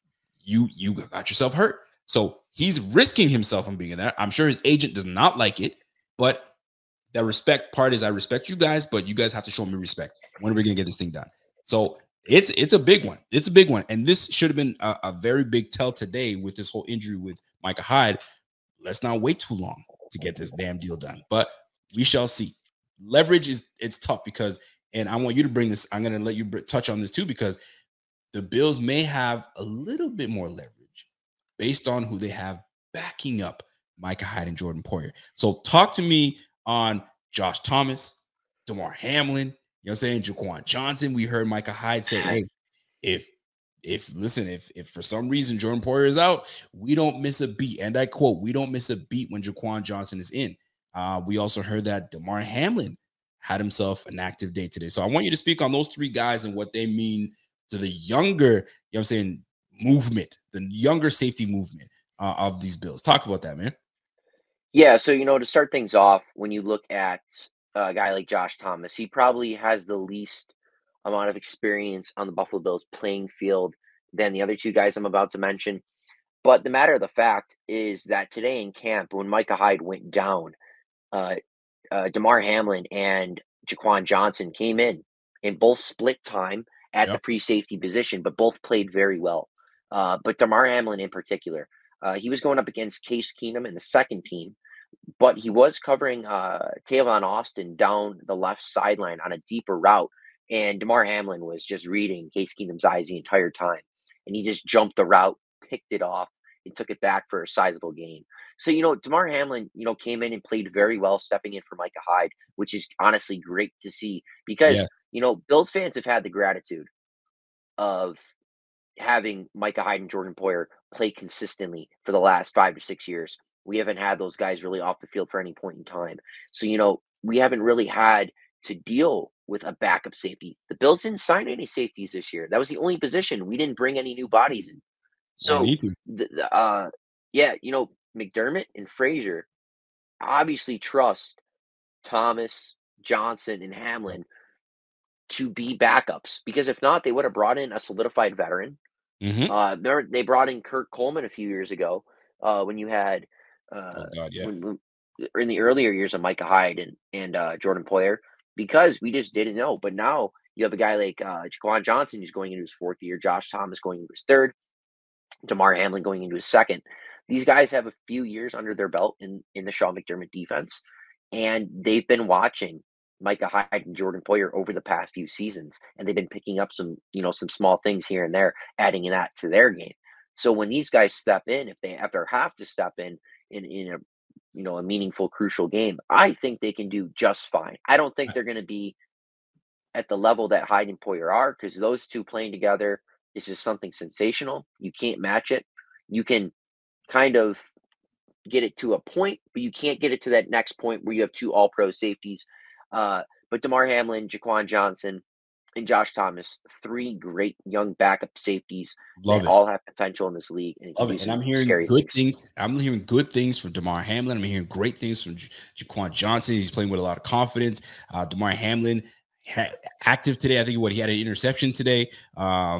you you got yourself hurt. So he's risking himself from being there. I'm sure his agent does not like it, but the respect part is I respect you guys, but you guys have to show me respect. When are we going to get this thing done? So it's it's a big one. It's a big one. And this should have been a, a very big tell today with this whole injury with Micah Hyde. Let's not wait too long to get this damn deal done. But we shall see. Leverage is it's tough because, and I want you to bring this, I'm going to let you touch on this too, because the Bills may have a little bit more leverage based on who they have backing up Micah Hyde and Jordan Poyer. So talk to me on Josh Thomas, Damar Hamlin, you know what I'm saying, Jaquan Johnson. We heard Micah Hyde say, hey, if, if, listen, if, if for some reason Jordan Poyer is out, we don't miss a beat. And I quote, we don't miss a beat when Jaquan Johnson is in. Uh, we also heard that Damar Hamlin had himself an active day today. So I want you to speak on those three guys and what they mean to the younger, you know what I'm saying, movement, the younger safety movement uh, of these Bills. Talk about that, man. Yeah, so, you know, to start things off, when you look at a guy like Josh Thomas, he probably has the least amount of experience on the Buffalo Bills playing field than the other two guys I'm about to mention. But the matter of the fact is that today in camp, when Micah Hyde went down, uh, uh, Damar Hamlin and Jaquan Johnson came in and both split time at yep. the free safety position, but both played very well. Uh, but Damar Hamlin in particular, uh, he was going up against Case Keenum in the second team, but he was covering uh, Tavon Austin down the left sideline on a deeper route, and Damar Hamlin was just reading Case Keenum's eyes the entire time, and he just jumped the route, picked it off, and took it back for a sizable gain. So, you know, Damar Hamlin, you know, came in and played very well, stepping in for Micah Hyde, which is honestly great to see because, yeah. you know, Bills fans have had the gratitude of having Micah Hyde and Jordan Poyer play consistently for the last five to six years. We haven't had those guys really off the field for any point in time. So, you know, we haven't really had to deal with a backup safety. The Bills didn't sign any safeties this year. That was the only position. We didn't bring any new bodies in. So, the, the, uh, yeah, you know, McDermott and Frazier obviously trust Thomas, Johnson, and Hamlin to be backups, because if not, they would have brought in a solidified veteran. Mm-hmm. Uh, they brought in Kurt Coleman a few years ago uh, when you had uh, oh God, yeah. when, when, in the earlier years of Micah Hyde and, and uh, Jordan Poyer, because we just didn't know. But now you have a guy like uh, Jaquan Johnson who's going into his fourth year, Josh Thomas going into his third, Damar Hamlin going into his second. These guys have a few years under their belt in, in the Sean McDermott defense, and they've been watching Micah Hyde and Jordan Poyer over the past few seasons, and they've been picking up some, you know, some small things here and there, adding that to their game. So when these guys step in, if they ever have to step in in, in a, you know, a meaningful, crucial game, I think they can do just fine. I don't think they're going to be at the level that Hyde and Poyer are, because those two playing together is just something sensational. You can't match it. You can kind of get it to a point, but you can't get it to that next point where you have two all-pro safeties. Uh, but Damar Hamlin, Jaquan Johnson, and Josh Thomas, three great young backup safeties Love that it. all have potential in this league. And, Love it. And I'm hearing good things. things. I'm hearing good things from Damar Hamlin. I'm hearing great things from J- Jaquan Johnson. He's playing with a lot of confidence. Uh, Damar Hamlin ha- active today. I think what he had an interception today. Um,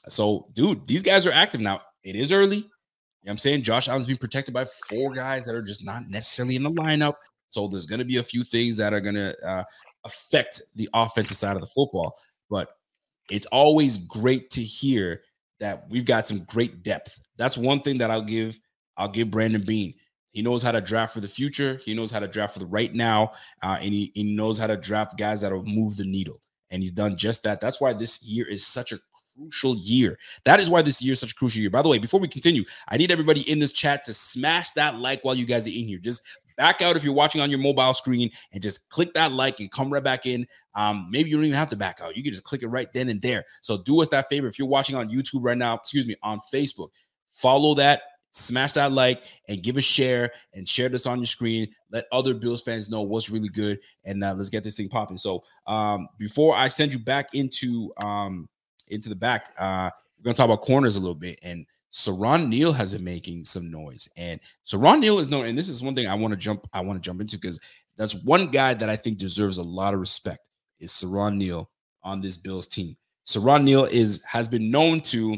So, dude, these guys are active now. It is early. You know what I'm saying? Josh Allen's being protected by four guys that are just not necessarily in the lineup. So there's going to be a few things that are going to uh, affect the offensive side of the football. But it's always great to hear that we've got some great depth. That's one thing that I'll give I'll give Brandon Beane. He knows how to draft for the future. He knows how to draft for the right now. Uh, and he, he knows how to draft guys that will move the needle. And he's done just that. That's why this year is such a crucial year. That is why this year is such a crucial year. By the way, before we continue, I need everybody in this chat to smash that like while you guys are in here. Just back out if you're watching on your mobile screen and just click that like and come right back in. Um, maybe you don't even have to back out. You can just click it right then and there. So do us that favor. If you're watching on YouTube right now, excuse me, on Facebook, follow that, smash that like, and give a share and share this on your screen. Let other Bills fans know what's really good, and uh, let's get this thing popping. So um, before I send you back into um, into the back, uh, we're going to talk about corners a little bit. And Siran Neal has been making some noise. And Siran Neal is known, and this is one thing I want to jump I want to jump into, because that's one guy that I think deserves a lot of respect, is Siran Neal on this Bills team. Siran Neal is has been known to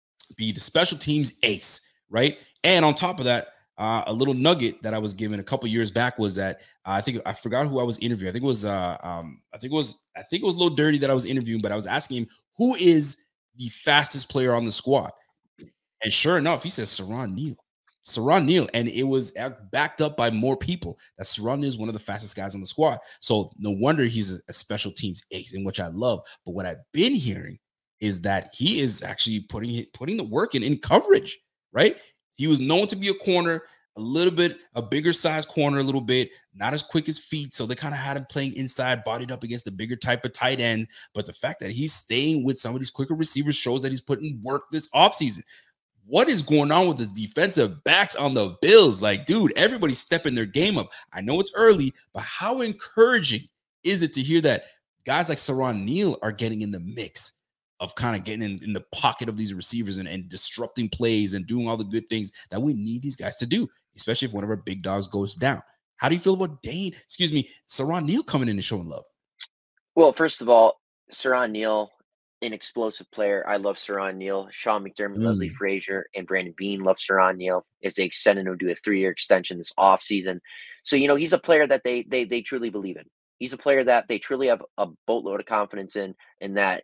be the special teams ace, right? And on top of that, uh, a little nugget that I was given a couple years back was that uh, I think I forgot who I was interviewing. I think it was uh, um, I think it was I think it was Lil Dirty that I was interviewing, but I was asking him who is the fastest player on the squad. And sure enough, he says Siran Neal. Siran Neal. And it was backed up by more people that Siran Neal is one of the fastest guys on the squad. So no wonder he's a, a special teams ace, in which I love. But what I've been hearing is that he is actually putting putting the work in in coverage, right? He was known to be a corner, a little bit, a bigger size corner, a little bit, not as quick as feet. So they kind of had him playing inside, bodied up against the bigger type of tight end. But the fact that he's staying with some of these quicker receivers shows that he's putting work this offseason. What is going on with the defensive backs on the Bills? Like, dude, everybody's stepping their game up. I know it's early, but how encouraging is it to hear that guys like Siran Neal are getting in the mix of kind of getting in, in the pocket of these receivers and, and disrupting plays and doing all the good things that we need these guys to do, especially if one of our big dogs goes down. How do you feel about Dane, excuse me, Siran Neal coming in and showing love? Well, first of all, Siran Neal, an explosive player. I love Siran Neal. Sean McDermott, mm. Leslie Frazier, and Brandon Beane love Siran Neal as they extended him to a three-year extension this offseason. So, you know, he's a player that they they they truly believe in. He's a player that they truly have a boatload of confidence in, and that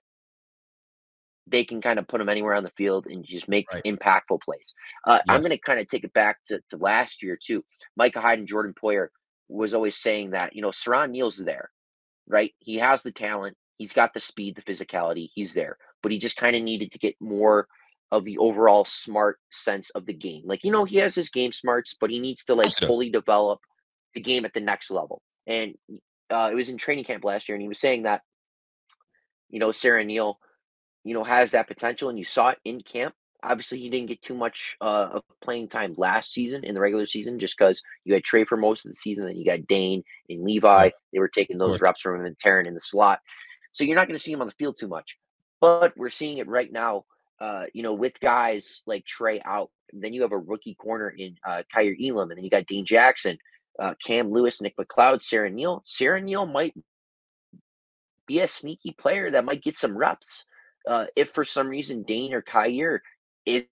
they can kind of put him anywhere on the field and just make right. impactful plays. Uh, yes. I'm going to kind of take it back to, to last year, too. Micah Hyde and Jordan Poyer was always saying that, you know, Siran Neal's there, right? He has the talent. He's got the speed, the physicality. He's there. But he just kind of needed to get more of the overall smart sense of the game. Like, you know, he has his game smarts, but he needs to, like, fully develop the game at the next level. And uh, it was in training camp last year, and he was saying that, you know, Siran Neal, you know, has that potential, and you saw it in camp. Obviously, he didn't get too much uh, of playing time last season in the regular season, just because you had Trey for most of the season, and you got Dane and Levi. They were taking those reps from him and tearing in the slot. So you're not going to see him on the field too much. But we're seeing it right now, uh, you know, with guys like Trey out. And then you have a rookie corner in uh, Kyer Elam, and then you got Dane Jackson, uh, Cam Lewis, Nick McLeod, Siran Neal. Siran Neal might be a sneaky player that might get some reps. Uh, if for some reason Dane or Kyer is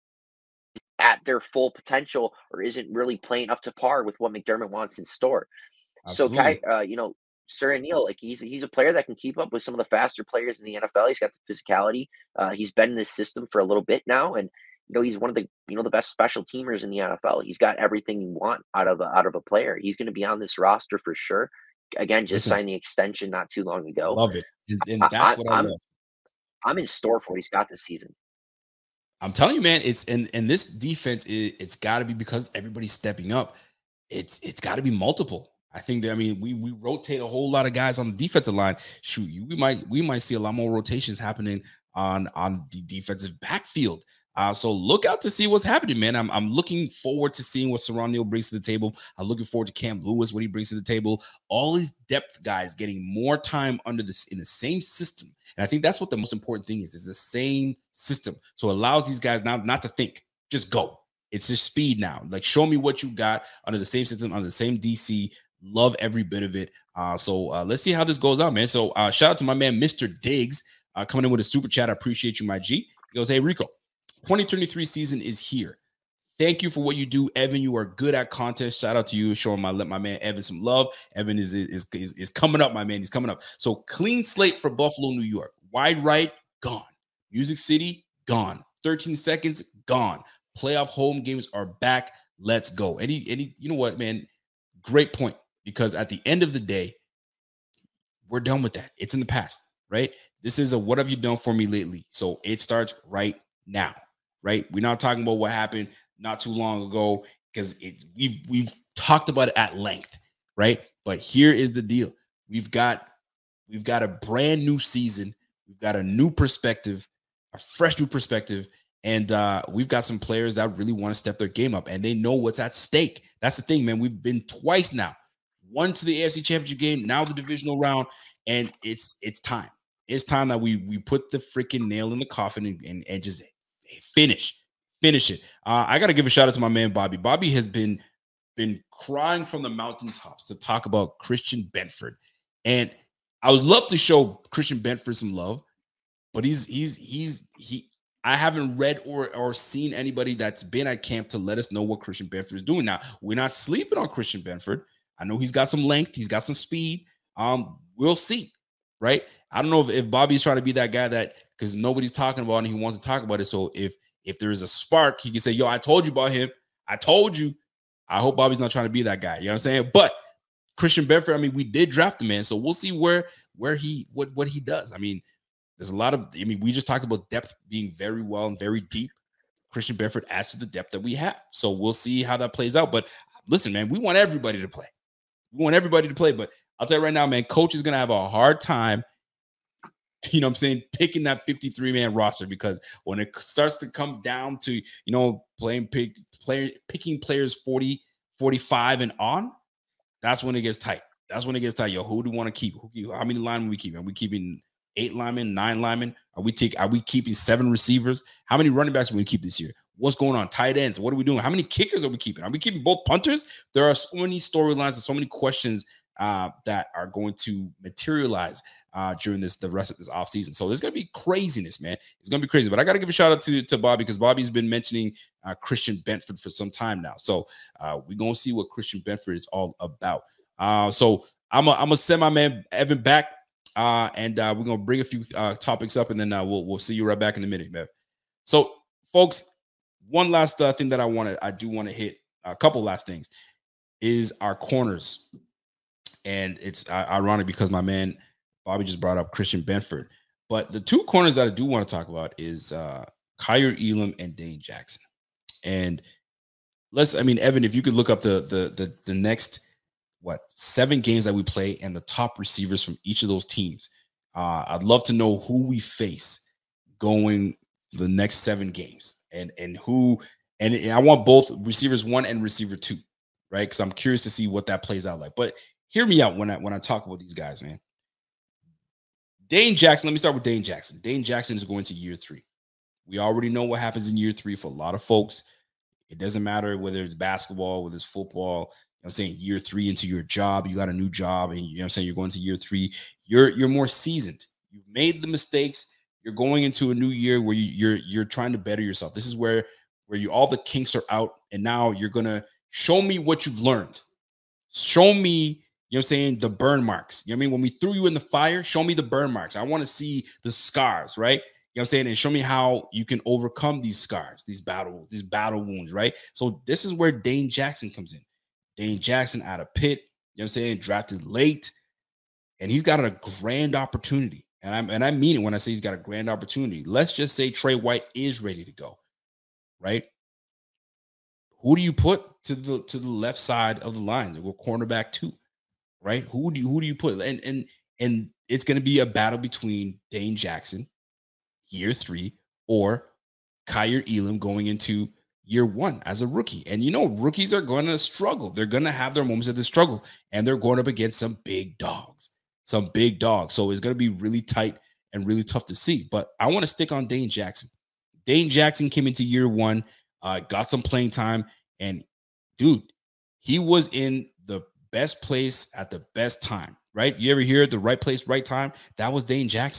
at their full potential or isn't really playing up to par with what McDermott wants in store. Absolutely. So, Ky, uh, you know, Siran Neal, like he's he's a player that can keep up with some of the faster players in the N F L. He's got the physicality. Uh, he's been in this system for a little bit now, and you know he's one of the you know the best special teamers in the N F L. He's got everything you want out of a, out of a player. He's going to be on this roster for sure. Again, just Listen, signed the extension not too long ago. Love it, and, and that's I, what I I'm, love. I'm in store for what he's got this season. I'm telling you, man, it's and and this defense, it, it's got to be because everybody's stepping up. It's it's got to be multiple. I think that I mean we we rotate a whole lot of guys on the defensive line. Shoot, you we might we might see a lot more rotations happening on on the defensive backfield. Uh, so look out to see what's happening, man. I'm I'm looking forward to seeing what Siran Neal brings to the table. I'm looking forward to Cam Lewis, what he brings to the table. All these depth guys getting more time under this in the same system. And I think that's what the most important thing is, is the same system. So it allows these guys now not to think, just go. It's just speed now. Like, show me what you got under the same system, under the same D C. Love every bit of it. Uh, so uh, let's see how this goes out, man. So uh, shout out to my man, Mister Diggs, uh, coming in with a super chat. I appreciate you, my G. He goes, hey, Rico, twenty twenty-three season is here. Thank you for what you do, Evan. You are good at content. Shout out to you, showing my my man Evan some love. Evan is is is, is coming up, my man. He's coming up. So clean slate for Buffalo, New York. Wide right, gone. Music City, gone. thirteen seconds, gone. Playoff home games are back. Let's go. And he, and he, you know what, man? Great point. Because at the end of the day, we're done with that. It's in the past, right? This is a what have you done for me lately? So it starts right now, right? We're not talking about what happened not too long ago, because it we've we've talked about it at length, right? But here is the deal. We've got we've got a brand new season. We've got a new perspective, a fresh new perspective, and uh, we've got some players that really want to step their game up, and they know what's at stake. That's the thing, man. We've been twice now. One to the A F C Championship game, now the divisional round, and it's it's time. It's time that we we put the freaking nail in the coffin and, and, and just finish. Finish it. Uh, I got to give a shout out to my man, Bobby. Bobby has been, been crying from the mountaintops to talk about Christian Benford. And I would love to show Christian Benford some love, but he's, he's, he's, he, I haven't read or, or seen anybody that's been at camp to let us know what Christian Benford is doing. Now, we're not sleeping on Christian Benford. I know he's got some length. He's got some speed. Um, we'll see, right? I don't know if, if Bobby's trying to be that guy that, because nobody's talking about it and he wants to talk about it. So if, If there is a spark, he can say, yo, I told you about him. I told you. I hope Bobby's not trying to be that guy. You know what I'm saying? But Christian Benford, I mean, we did draft him, man. So we'll see where where he what what he does. I mean, there's a lot of, I mean, we just talked about depth being very well and very deep. Christian Benford adds to the depth that we have. So we'll see how that plays out. But listen, man, we want everybody to play. We want everybody to play. But I'll tell you right now, man, coach is going to have a hard time, you know what I'm saying, picking that fifty-three man roster, because when it starts to come down to, you know, playing pick player picking players forty, forty-five and on, that's when it gets tight. That's when it gets tight. Yo, who do we want to keep? Who, how many linemen are we keeping? Are we keeping eight linemen, nine linemen? Are we take are we keeping seven receivers? How many running backs are we keep this year? What's going on? Tight ends. What are we doing? How many kickers are we keeping? Are we keeping both punters? There are so many storylines and so many questions uh, that are going to materialize uh, during this the rest of this offseason. So there's going to be craziness, man. It's going to be crazy. But I got to give a shout out to, to Bobby, because Bobby's been mentioning uh, Christian Benford for some time now. So uh, we're going to see what Christian Benford is all about. Uh, so I'm going to send my man Evan back, uh, and uh, we're going to bring a few uh, topics up, and then uh, we'll, we'll see you right back in a minute, man. So, folks, one last uh, thing that I want to, I do want to hit, a couple last things, is our corners. And it's uh, ironic because my man Bobby just brought up Christian Benford. But the two corners that I do want to talk about is uh, Kaiir Elam and Dane Jackson. And let's, I mean, Evan, if you could look up the the the, the next, what, seven games that we play and the top receivers from each of those teams. Uh, I'd love to know who we face going the next seven games, and and who, and I want both receivers one and receiver two, right? Because I'm curious to see what that plays out like. But hear me out when I when I talk about these guys, man. Dane Jackson, let me start with Dane Jackson. Dane Jackson is going to year three. We already know what happens in year three for a lot of folks. It doesn't matter whether it's basketball, whether it's football. You know what I'm saying? Year three into your job, you got a new job, and you know what I'm saying, you're going to year three. You're you're more seasoned. You've made the mistakes. You're going into a new year where you, you're you're trying to better yourself. This is where where you all the kinks are out, and now you're gonna show me what you've learned. Show me. You know what I'm saying? The burn marks. You know what I mean? When we threw you in the fire, show me the burn marks. I want to see the scars, right? You know what I'm saying? And show me how you can overcome these scars, these battle, these battle wounds, right? So this is where Dane Jackson comes in. Dane Jackson out of Pitt, you know what I'm saying? Drafted late. And he's got a grand opportunity. And I and I mean it when I say he's got a grand opportunity. Let's just say Trey White is ready to go, right? Who do you put to the to the left side of the line? We'll cornerback two. Right? Who do you who do you put? And and and it's going to be a battle between Dane Jackson, year three, or Kaiir Elam going into year one as a rookie. And you know, rookies are going to struggle. They're going to have their moments of the struggle, and they're going up against some big dogs, some big dogs. So it's going to be really tight and really tough to see. But I want to stick on Dane Jackson. Dane Jackson came into year one, uh, got some playing time, and dude, he was in the best place at the best time, right? You ever hear the right place, right time? That was Dane Jackson.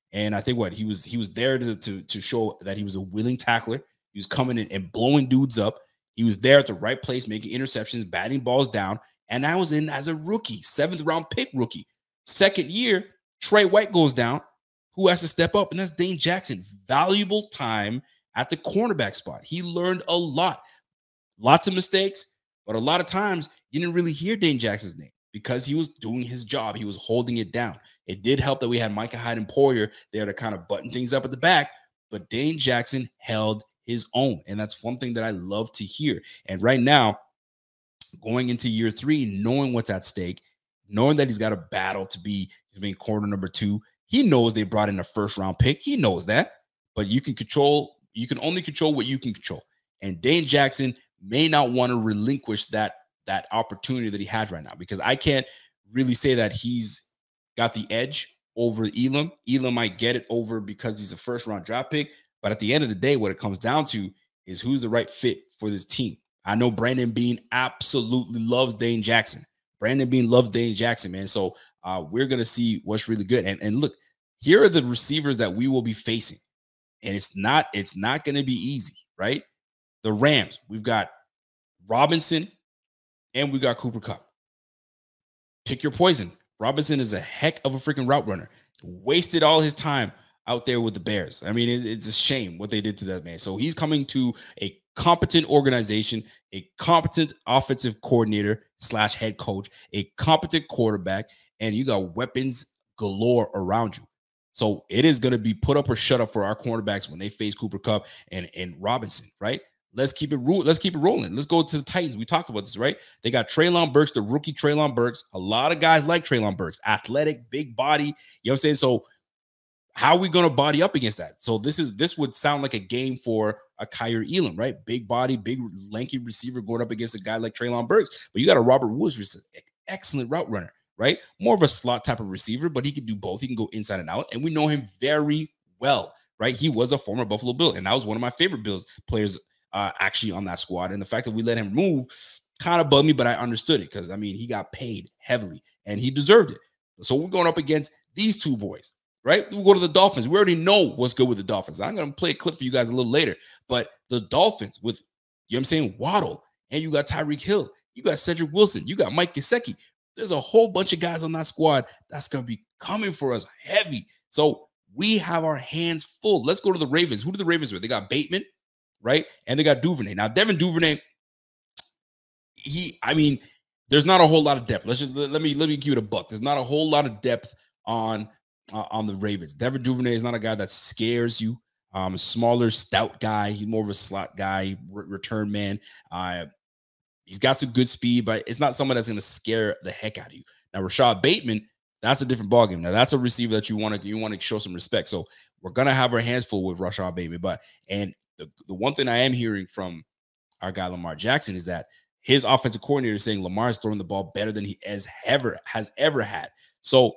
And I think what he was, he was there to, to, to show that he was a willing tackler. He was coming in and blowing dudes up. He was there at the right place, making interceptions, batting balls down. And I was in as a rookie, seventh round pick rookie. Second year, Trey White goes down. Who has to step up? And that's Dane Jackson. Valuable time at the cornerback spot. He learned a lot. Lots of mistakes, but a lot of times you didn't really hear Dane Jackson's name because he was doing his job. He was holding it down. It did help that we had Micah Hyde and Poyer there to kind of button things up at the back, but Dane Jackson held his own. And that's one thing that I love to hear. And right now, going into year three, knowing what's at stake, knowing that he's got a battle to be to be corner number two, he knows they brought in a first round pick. He knows that, but you can control, you can only control what you can control. And Dane Jackson may not want to relinquish that, that opportunity that he has right now, because I can't really say that he's got the edge over Elam. Elam might get it over because he's a first round draft pick. But at the end of the day, what it comes down to is who's the right fit for this team. I know Brandon Beane absolutely loves Dane Jackson. Brandon Beane loves Dane Jackson, man. So uh, we're going to see what's really good. And, and look, here are the receivers that we will be facing. And it's not, it's not going to be easy, right? The Rams, we've got Robinson and we got Cooper Kupp. Pick your poison. Robinson is a heck of a freaking route runner. Wasted all his time out there with the Bears. I mean, it, it's a shame what they did to that man. So he's coming to a competent organization, a competent offensive coordinator slash head coach, a competent quarterback, and you got weapons galore around you. So it is going to be put up or shut up for our cornerbacks when they face Cooper Kupp and, and Robinson, right? Let's keep it ro- Let's keep it rolling. Let's go to the Titans. We talked about this, right? They got Treylon Burks, the rookie Treylon Burks. A lot of guys like Treylon Burks, athletic, big body. You know what I'm saying? So how are we going to body up against that? So this is this would sound like a game for a Kaiir Elam, right? Big body, big lanky receiver going up against a guy like Treylon Burks. But you got a Robert Woods, who's an excellent route runner, right? More of a slot type of receiver, but he can do both. He can go inside and out, and we know him very well, right? He was a former Buffalo Bill, and that was one of my favorite Bills players uh, actually on that squad. And the fact that we let him move kind of bugged me, but I understood it because, I mean, he got paid heavily, and he deserved it. So we're going up against these two boys. Right? We'll go to the Dolphins. We already know what's good with the Dolphins. I'm going to play a clip for you guys a little later. But the Dolphins with, you know what I'm saying, Waddle, and you got Tyreek Hill, you got Cedric Wilson, you got Mike Gesicki. There's a whole bunch of guys on that squad that's going to be coming for us heavy. So we have our hands full. Let's go to the Ravens. Who do the Ravens with? They got Bateman, right? And they got Duvernay. Now, Devin Duvernay, he, I mean, there's not a whole lot of depth. Let's just, let me, let me give it a buck. There's not a whole lot of depth on Uh, on the Ravens. Devin Duvernay is not a guy that scares you. Um, a smaller, stout guy. He's more of a slot guy, re- return man. Uh, he's got some good speed, but it's not someone that's going to scare the heck out of you. Now, Rashad Bateman, that's a different ballgame. Now, that's a receiver that you want to you want to show some respect. So we're gonna have our hands full with Rashad Bateman. But and the, the one thing I am hearing from our guy Lamar Jackson is that his offensive coordinator is saying Lamar is throwing the ball better than he has ever has ever had. So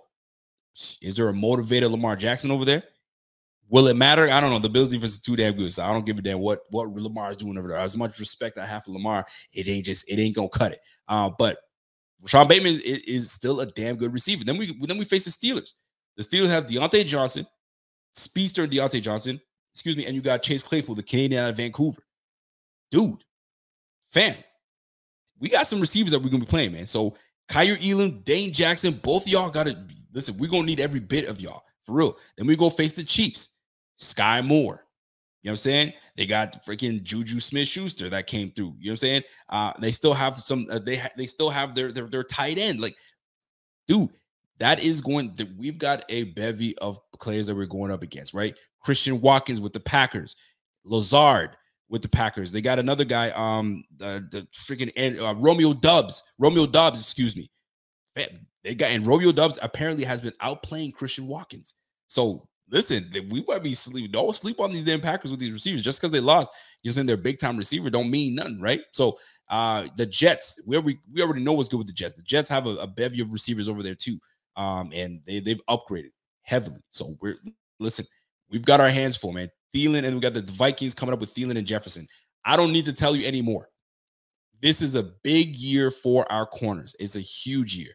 is there a motivated Lamar Jackson over there? Will it matter? I don't know. The Bills defense is too damn good, so I don't give a damn what what Lamar is doing over there. As much respect I have for Lamar, it ain't just it ain't gonna cut it. Uh, but Rashad Bateman is, is still a damn good receiver. Then we then we face the Steelers. The Steelers have Deontay Johnson, speedster Deontay Johnson, excuse me, and you got Chase Claypool, the Canadian out of Vancouver. Dude, fam, we got some receivers that we're gonna be playing, man. So Kaiir Elam, Dane Jackson, both of y'all got to listen. We're going to need every bit of y'all for real. Then we go face the Chiefs, Sky Moore. You know what I'm saying? They got freaking Juju Smith-Schuster that came through. You know what I'm saying? Uh, they still have some, uh, they, ha- they still have their, their, their tight end. Like, dude, that is going, to, we've got a bevy of players that we're going up against, right? Christian Watkins with the Packers, Lazard with the Packers. They got another guy, um, the, the freaking uh, Romeo Doubs, Romeo Doubs, excuse me. They got, and Romeo Doubs apparently has been outplaying Christian Watkins. So listen, we might be sleep. Don't sleep on these damn Packers with these receivers. Just because they lost, you're saying they're big time receiver, don't mean nothing, right? So uh, the Jets, we already, we already know what's good with the Jets. The Jets have a, a bevy of receivers over there too, um, and they they've upgraded heavily. So we're listen, we've got our hands full, man. Thielen, and we got the Vikings coming up with Thielen and Jefferson. I don't need to tell you anymore. This is a big year for our corners. It's a huge year.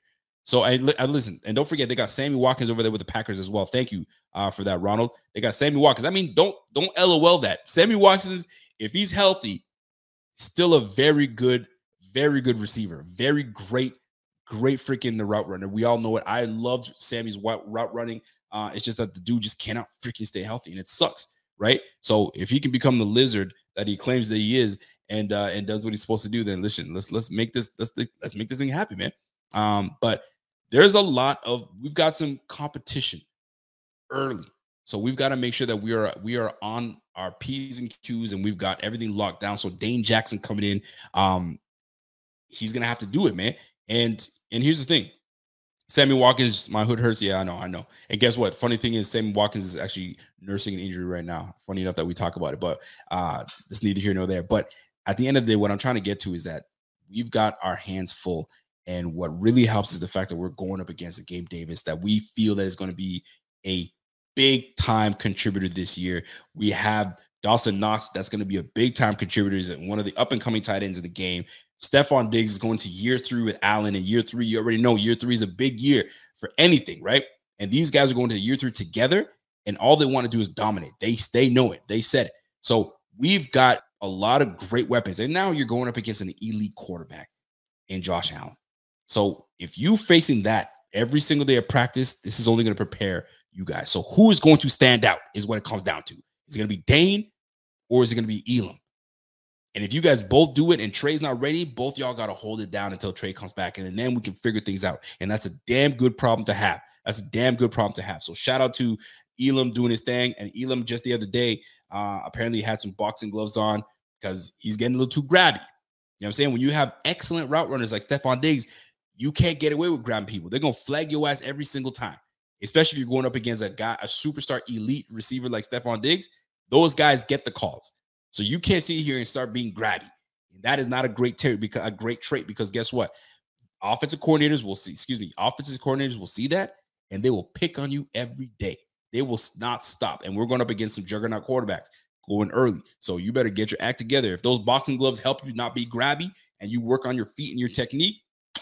So I, I listen, and don't forget they got Sammy Watkins over there with the Packers as well. Thank you uh, for that, Ronald. They got Sammy Watkins. I mean, don't don't LOL that. Sammy Watkins, if he's healthy, still a very good, very good receiver. Very great, great freaking route runner. We all know it. I loved Sammy's route running. Uh, it's just that the dude just cannot freaking stay healthy, and it sucks, right? So if he can become the lizard that he claims that he is, and uh, and does what he's supposed to do, then listen, let's let's make this let's let's make this thing happen, man. Um, but there's a lot of we've got some competition early, so we've got to make sure that we are we are on our P's and Q's, and we've got everything locked down. So Dane Jackson coming in, um, he's gonna have to do it, man. And and here's the thing. Sammy Watkins, my hood hurts. Yeah, I know, I know. And guess what? Funny thing is, Sammy Watkins is actually nursing an injury right now. Funny enough that we talk about it, but uh, it's neither here nor there. But at the end of the day, what I'm trying to get to is that we've got our hands full. And what really helps is the fact that we're going up against a Gabe Davis that we feel that is going to be a big time contributor this year. We have Dawson Knox. That's going to be a big time contributor. He's one of the up and coming tight ends of the game. Stephon Diggs is going to year three with Allen, and year three, you already know year three is a big year for anything, right? And these guys are going to year three together, and all they want to do is dominate. They, they know it. They said it. So we've got a lot of great weapons, and now you're going up against an elite quarterback in Josh Allen. So if you facing that every single day of practice, this is only going to prepare you guys. So who is going to stand out is what it comes down to. Is it going to be Dane or is it going to be Elam? And if you guys both do it and Trey's not ready, both y'all got to hold it down until Trey comes back. And then we can figure things out. And that's a damn good problem to have. That's a damn good problem to have. So shout out to Elam doing his thing. And Elam just the other day uh, apparently had some boxing gloves on because he's getting a little too grabby. You know what I'm saying? When you have excellent route runners like Stephon Diggs, you can't get away with grabbing people. They're going to flag your ass every single time, especially if you're going up against a guy, a superstar elite receiver like Stephon Diggs. Those guys get the calls. So you can't sit here and start being grabby. That is not a great trait because a great trait because guess what? Offensive coordinators will see, excuse me, offensive coordinators will see that and they will pick on you every day. They will not stop. And we're going up against some juggernaut quarterbacks going early. So you better get your act together. If those boxing gloves help you not be grabby and you work on your feet and your technique,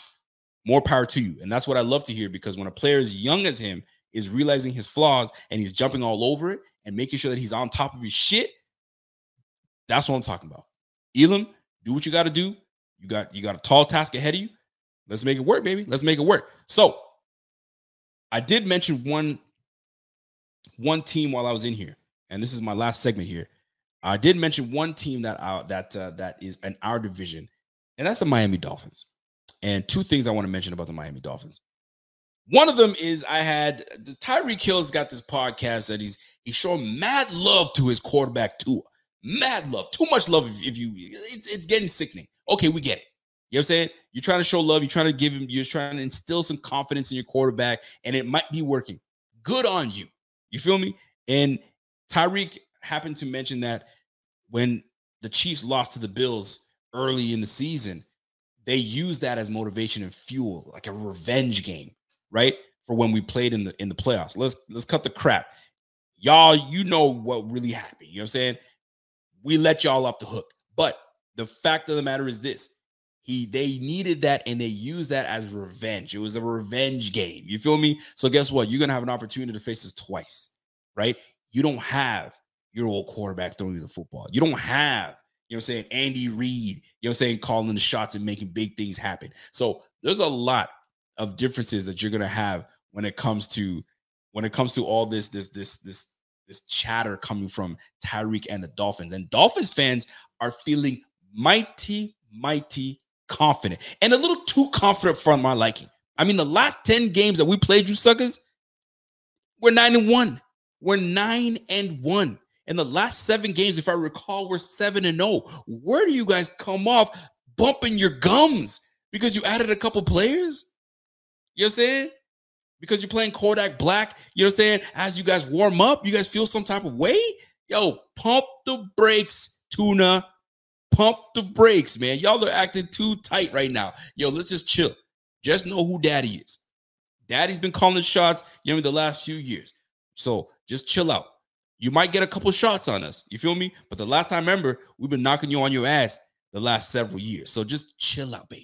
more power to you. And that's what I love to hear because when a player as young as him is realizing his flaws and he's jumping all over it and making sure that he's on top of his shit, that's what I'm talking about. Elam, do what you got to do. You got you got a tall task ahead of you. Let's make it work, baby. Let's make it work. So I did mention one, one team while I was in here, and this is my last segment here. I did mention one team that uh, that uh, that is in our division, and that's the Miami Dolphins. And two things I want to mention about the Miami Dolphins. One of them is I had the Tyreek Hill's got this podcast that he's he's showing mad love to his quarterback Tua. Mad love, too much love. If, if you, it's it's getting sickening. Okay, we get it. You know what I'm saying? You're trying to show love. You're trying to give him. You're trying to instill some confidence in your quarterback, and it might be working. Good on you. You feel me? And Tyreek happened to mention that when the Chiefs lost to the Bills early in the season, they used that as motivation and fuel, like a revenge game, right? For when we played in the in the playoffs. Let's let's cut the crap. Y'all, you know what really happened. You know what I'm saying? We let y'all off the hook. But the fact of the matter is this. He they needed that and they used that as revenge. It was a revenge game. You feel me? So guess what? You're going to have an opportunity to face us twice, right? You don't have your old quarterback throwing you the football. You don't have, you know what I'm saying, Andy Reid, you know what I'm saying, calling the shots and making big things happen. So there's a lot of differences that you're going to have when it comes to when it comes to all this this this this this chatter coming from Tyreek and the Dolphins. And Dolphins fans are feeling mighty, mighty confident and a little too confident for my liking. I mean, the last ten games that we played, you suckers, we're nine and one. We're nine and one. And the last seven games, if I recall, we're seven and oh. Where do you guys come off bumping your gums because you added a couple players? You know what I'm saying? Because you're playing Kodak Black, you know what I'm saying? As you guys warm up, you guys feel some type of way? Yo, pump the brakes, Tuna. Pump the brakes, man. Y'all are acting too tight right now. Yo, let's just chill. Just know who Daddy is. Daddy's been calling shots, you know, the last few years. So just chill out. You might get a couple shots on us. You feel me? But the last time, remember, we've been knocking you on your ass the last several years. So just chill out, baby.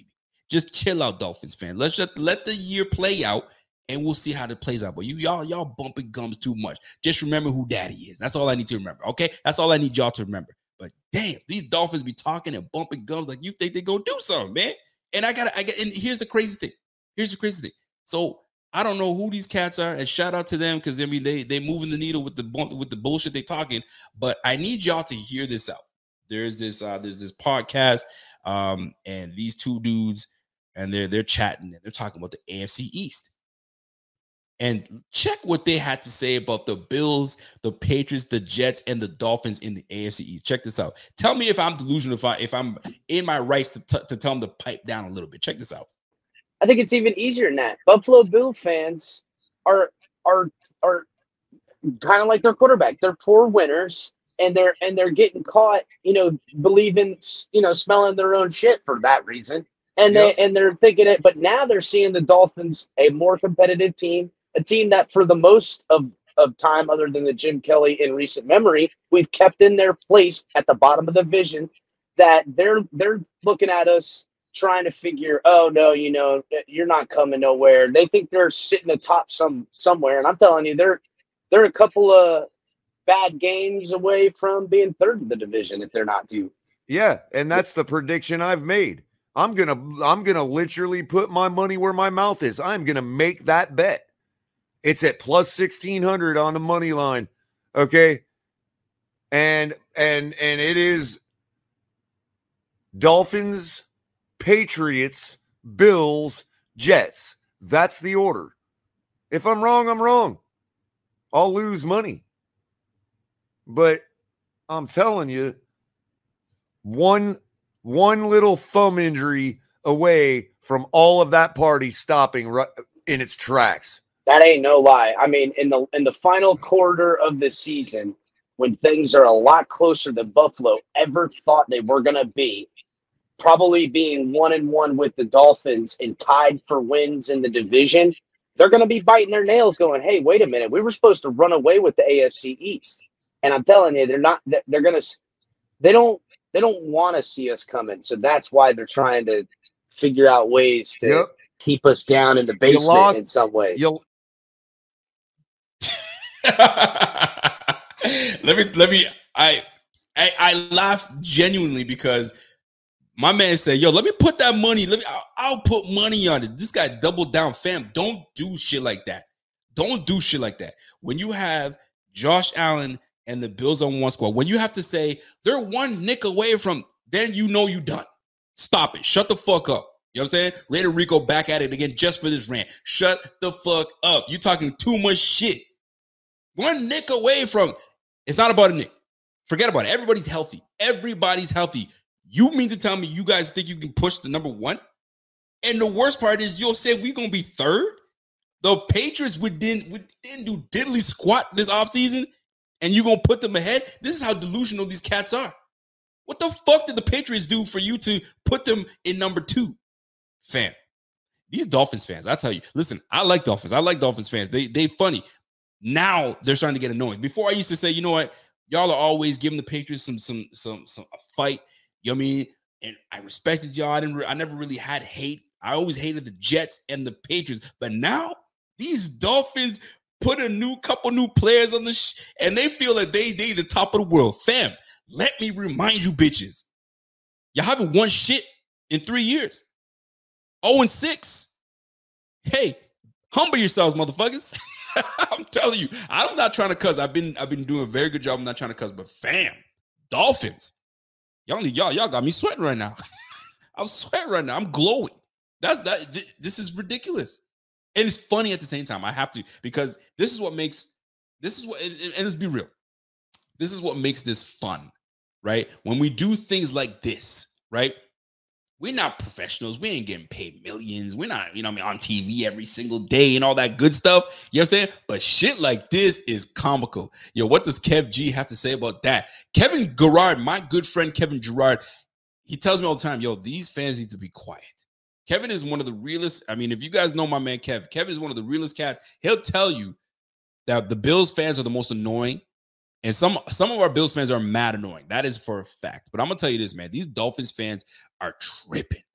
Just chill out, Dolphins fan. Let's just let the year play out, and we'll see how it plays out. But you, y'all, y'all bumping gums too much. Just remember who daddy is. That's all I need to remember, okay? That's all I need y'all to remember. But damn, these Dolphins be talking and bumping gums like you think they gonna do something, man. And I gotta, I got, and here's the crazy thing. Here's the crazy thing. So I don't know who these cats are, and shout out to them because I mean they they moving the needle with the with the bullshit they talking. But I need y'all to hear this out. There's this uh, there's this podcast, um, and these two dudes, and they're they're chatting and they're talking about the A F C East. And check what they had to say about the Bills, the Patriots, the Jets, and the Dolphins in the A F C East. Check this out. Tell me if I'm delusional, if I if I'm in my rights to t- to tell them to pipe down a little bit. Check this out. I think it's even easier than that. Buffalo Bill fans are are are kind of like their quarterback. They're poor winners, and they're and they're getting caught, you know, believing, you know, smelling their own shit for that reason. And Yep. they and they're thinking it, but now they're seeing the Dolphins a more competitive team, a team that for the most of, of time, other than the Jim Kelly in recent memory, we've kept in their place at the bottom of the division. That they're they're looking at us trying to figure, oh no, you know, you're not coming nowhere. They think they're sitting atop some somewhere, and I'm telling you, they're they're a couple of bad games away from being third in the division if they're not due. Yeah, and that's the prediction I've made. I'm gonna I'm gonna literally put my money where my mouth is. I'm gonna make that bet. It's at plus sixteen hundred on the money line. Okay. And and and it is Dolphins, Patriots, Bills, Jets. That's the order. If I'm wrong, I'm wrong. I'll lose money. But I'm telling you, one one little thumb injury away from all of that party stopping right in its tracks. That ain't no lie. I mean, in the in the final quarter of the season, when things are a lot closer than Buffalo ever thought they were going to be, probably being one and one with the Dolphins and tied for wins in the division, they're going to be biting their nails going, hey, wait a minute. We were supposed to run away with the A F C East. And I'm telling you, they're not, they're going to, they don't, they don't want to see us coming. So that's why they're trying to figure out ways to Yep. keep us down in the basement lost- in some ways. You'll let me let me I, I I laugh genuinely because my man said, yo, let me put that money. Let me I'll, I'll put money on it. This guy doubled down, fam. Don't do shit like that. Don't do shit like that. When you have Josh Allen and the Bills on one squad, when you have to say they're one nick away from, then you know you done. Stop it. Shut the fuck up. You know what I'm saying? Raider Rico back at it again just for this rant. Shut the fuck up. You're talking too much shit. One nick away from, it's not about a nick. Forget about it. Everybody's healthy. Everybody's healthy. You mean to tell me you guys think you can push the number one? And the worst part is you'll say we're going to be third? The Patriots we didn't, we didn't do diddly squat this offseason, and you're going to put them ahead? This is how delusional these cats are. What the fuck did the Patriots do for you to put them in number two? Fam, these Dolphins fans, I tell you, listen, I like Dolphins. I like Dolphins fans. They they funny. Now they're starting to get annoying. Before I used to say, you know what, y'all are always giving the Patriots some some some some a fight. You know what I mean? And I respected y'all. I didn't. Re- I never really had hate. I always hated the Jets and the Patriots. But now these Dolphins put a new couple new players on the sh- and they feel that they they the top of the world. Fam, let me remind you, bitches, y'all haven't won shit in three years. Oh and six. Hey, humble yourselves, motherfuckers. I'm telling you, I'm not trying to cuss. I've been I've been doing a very good job. I'm not trying to cuss, but fam, Dolphins, y'all y'all y'all got me sweating right now. I'm sweating right now. I'm glowing. That's that. Th- this is ridiculous, and it's funny at the same time. I have to, because this is what makes this is what and, and let's be real. This is what makes this fun, right? When we do things like this, right? We're not professionals. We ain't getting paid millions. We're not, you know what I mean, on T V every single day and all that good stuff. You know what I'm saying? But shit like this is comical. Yo, what does Kev G have to say about that? Kevin Gerard, my good friend Kevin Gerard, he tells me all the time, yo, these fans need to be quiet. Kevin is one of the realest. I mean, if you guys know my man Kev, Kevin is one of the realest cats. He'll tell you that the Bills fans are the most annoying. And some some of our Bills fans are mad annoying. That is for a fact. But I'm going to tell you this, man. These Dolphins fans are tripping.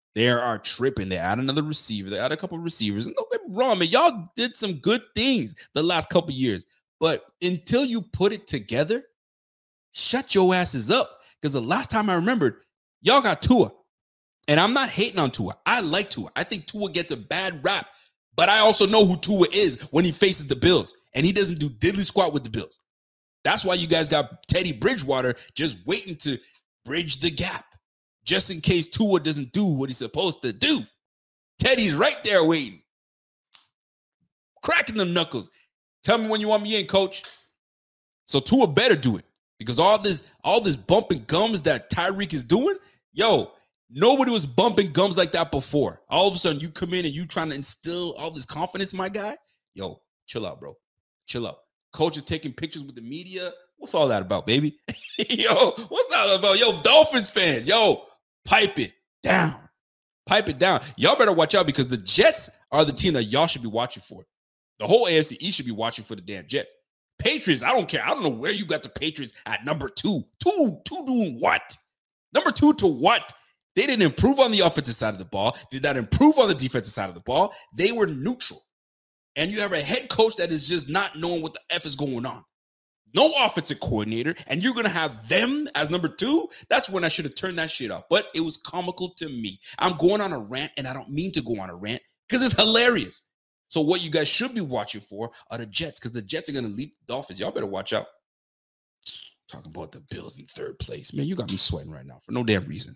They are tripping. They add another receiver. They add a couple of receivers. And don't get me wrong, man. Y'all did some good things the last couple of years. But until you put it together, shut your asses up. Because the last time I remembered, y'all got Tua. And I'm not hating on Tua. I like Tua. I think Tua gets a bad rap. But I also know who Tua is when he faces the Bills. And he doesn't do diddly squat with the Bills. That's why you guys got Teddy Bridgewater just waiting to bridge the gap. Just in case Tua doesn't do what he's supposed to do. Teddy's right there waiting. Cracking them knuckles. Tell me when you want me in, coach. So Tua better do it. Because all this, all this bumping gums that Tyreek is doing, yo, nobody was bumping gums like that before. All of a sudden, you come in and you trying to instill all this confidence, my guy. Yo, chill out, bro. Chill out. Coach is taking pictures with the media. What's all that about, baby? Yo, what's that about? Yo, Dolphins fans, yo, pipe it down. Pipe it down. Y'all better watch out because the Jets are the team that y'all should be watching for. The whole A F C East should be watching for the damn Jets. Patriots, I don't care. I don't know where you got the Patriots at number two. Two, two doing what? Number two to what? They didn't improve on the offensive side of the ball. Did not improve on the defensive side of the ball. They were neutral. And you have a head coach that is just not knowing what the F is going on. No offensive coordinator, and you're going to have them as number two? That's when I should have turned that shit off. But it was comical to me. I'm going on a rant, and I don't mean to go on a rant because it's hilarious. So what you guys should be watching for are the Jets because the Jets are going to lead the Dolphins. Y'all better watch out. Talking about the Bills in third place. Man, you got me sweating right now for no damn reason.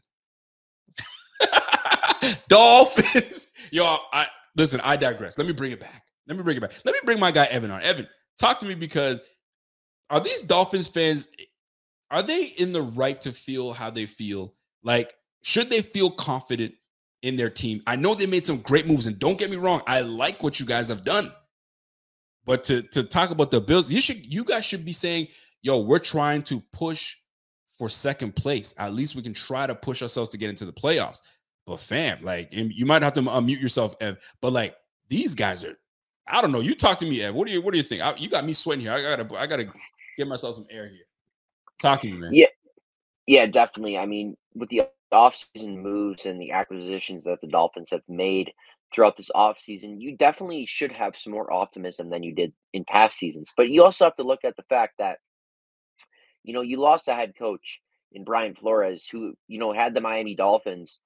Dolphins. Yo, I listen, I digress. Let me bring it back. Let me bring it back. Let me bring my guy Evan on. Evan, talk to me because are these Dolphins fans, are they in the right to feel how they feel? Like, should they feel confident in their team? I know they made some great moves, and don't get me wrong, I like what you guys have done. But to, to talk about the Bills, you should you guys should be saying, yo, we're trying to push for second place. At least we can try to push ourselves to get into the playoffs. But fam, like, you might have to unmute yourself, Ev. But like, these guys are, I don't know. You talk to me, Ev. What do you what do you think? I, you got me sweating here. I gotta I gotta give myself some air here. Talk to me, man. Yeah, yeah, definitely. I mean, with the offseason moves and the acquisitions that the Dolphins have made throughout this offseason, you definitely should have some more optimism than you did in past seasons. But you also have to look at the fact that, you know, you lost a head coach in Brian Flores who, you know, had the Miami Dolphins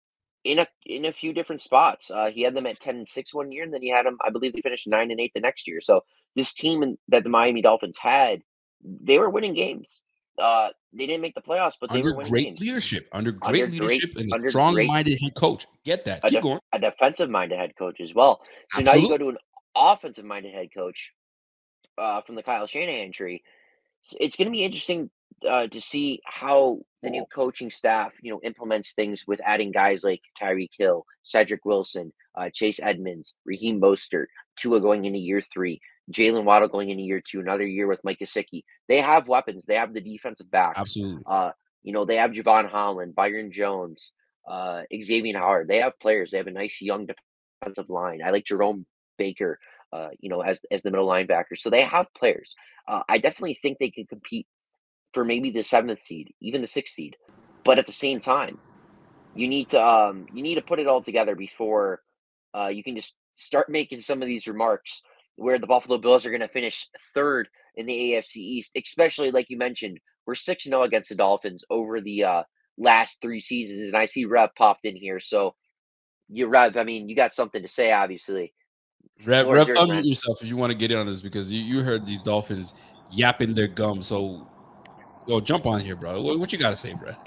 in a in a few different spots. Uh, he had them at ten and six one year, and then he had them, I believe they finished nine and eight the next year. So this team in, that the Miami Dolphins had, they were winning games. Uh, they didn't make the playoffs, but they under were winning great games. leadership, under great Under leadership, great- and under a strong-minded head coach. Get that. A, Keep def- going. a defensive-minded head coach as well. So now you go to an offensive-minded head coach uh, from the Kyle Shanahan tree. So it's going to be interesting uh, to see how the new coaching staff, you know, implements things with adding guys like Tyreek Hill, Cedric Wilson, uh, Chase Edmonds, Raheem Mostert, Tua going into year three, Jalen Waddle going into year two, another year with Mike Gesicki. They have weapons. They have the defensive back. Absolutely. Uh, you know, they have Javon Holland, Byron Jones, uh, Xavier Howard. They have players. They have a nice young defensive line. I like Jerome Baker, uh, you know, as as the middle linebacker. So they have players. Uh, I definitely think they can compete for maybe the seventh seed, even the sixth seed. But at the same time, you need to um, you need to put it all together before uh, you can just start making some of these remarks where the Buffalo Bills are going to finish third in the A F C East, especially like you mentioned, we're six and oh against the Dolphins over the uh, last three seasons. And I see Rev popped in here. So you Rev, I mean, you got something to say, obviously. Rev, Floor is Rev yours, unmute man. yourself if you want to get in on this because you, you heard these Dolphins yapping their gum. So, yo, jump on here, bro. What, what you got to say, bro?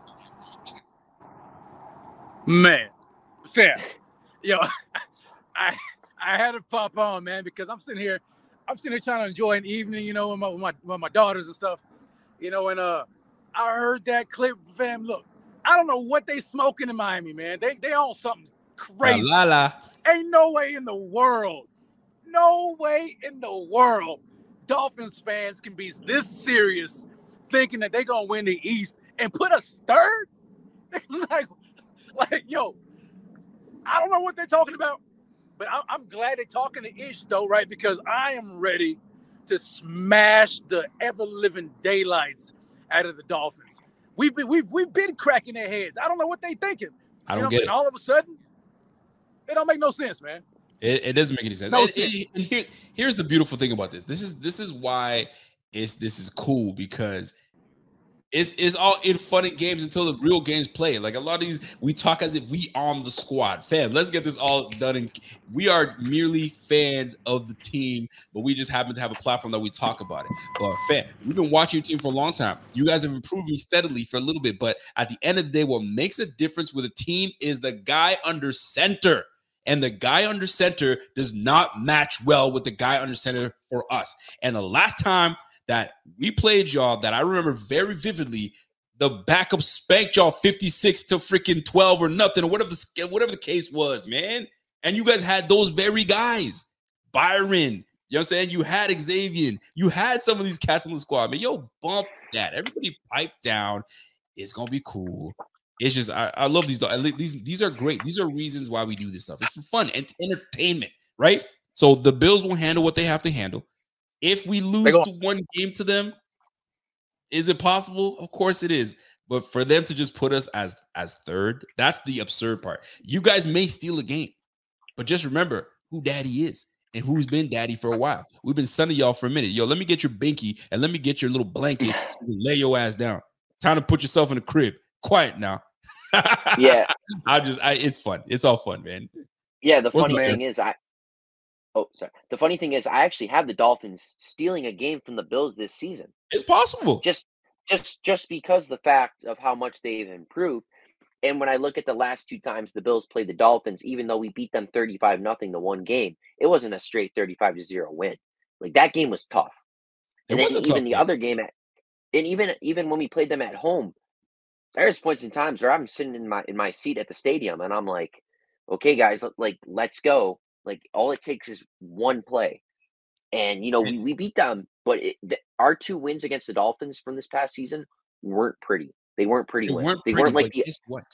Man, fam, yo, I I had to pop on, man, because I'm sitting here, I'm sitting here trying to enjoy an evening, you know, with my with my, with my daughters and stuff, you know, and uh, I heard that clip, fam. Look, I don't know what they smoking in Miami, man. They they on something crazy. La, la, la. Ain't no way in the world, no way in the world, Dolphins fans can be this serious, thinking that they gonna win the East and put us third. like, like, yo, I don't know what they're talking about. But I'm glad they're talking to Ish, though, right? Because I am ready to smash the ever-living daylights out of the Dolphins. We've been, we've, we've been cracking their heads. I don't know what they're thinking. I You don't know, get and it. all of a sudden, it don't make no sense, man. It, it doesn't make any sense. No And- sense. and- and here, here's the beautiful thing about this. This is this is why it's this is cool because it's it's all in fun and games until the real games play. Like a lot of these, we talk as if we arm the squad. Fam, let's get this all done. And we are merely fans of the team, but we just happen to have a platform that we talk about it. But fam, we've been watching your team for a long time. You guys have improved me steadily for a little bit, but at the end of the day, what makes a difference with a team is the guy under center. And the guy under center does not match well with the guy under center for us. And the last time that we played y'all, that I remember very vividly, the backup spanked y'all fifty-six to freaking twelve or nothing, or whatever the whatever the case was, man. And you guys had those very guys, Byron. You know what I'm saying? You had Xavier. You had some of these cats on the squad, man. Yo, bump that. Everybody pipe down. It's gonna be cool. It's just I, I love these. These these are great. These are reasons why we do this stuff. It's for fun and entertainment, right? So the Bills will handle what they have to handle. If we lose to one game to them, is it possible? Of course it is. But for them to just put us as as third, that's the absurd part. You guys may steal a game, but just remember who daddy is and who's been daddy for a while. We've been sunning y'all for a minute. Yo, let me get your binky and let me get your little blanket so you lay your ass down. Time to put yourself in the crib. Quiet now. Yeah. I just I it's fun. It's all fun, man. Yeah, the What's funny up, thing man? is I oh sorry. The funny thing is I actually have the Dolphins stealing a game from the Bills this season. It's possible. Just just just because the fact of how much they've improved. And when I look at the last two times the Bills played the Dolphins, even though we beat them thirty-five nothing the one game, it wasn't a straight thirty-five to zero win. Like that game was tough. And It then was a even tough the game. other game at and even even when we played them at home, there's points in times where I'm sitting in my in my seat at the stadium and I'm like, okay, guys, let- like let's go. Like all it takes is one play, and you know we, we beat them. But it, the, our two wins against the Dolphins from this past season weren't pretty. They weren't pretty They wins. weren't They pretty, weren't like but the guess what?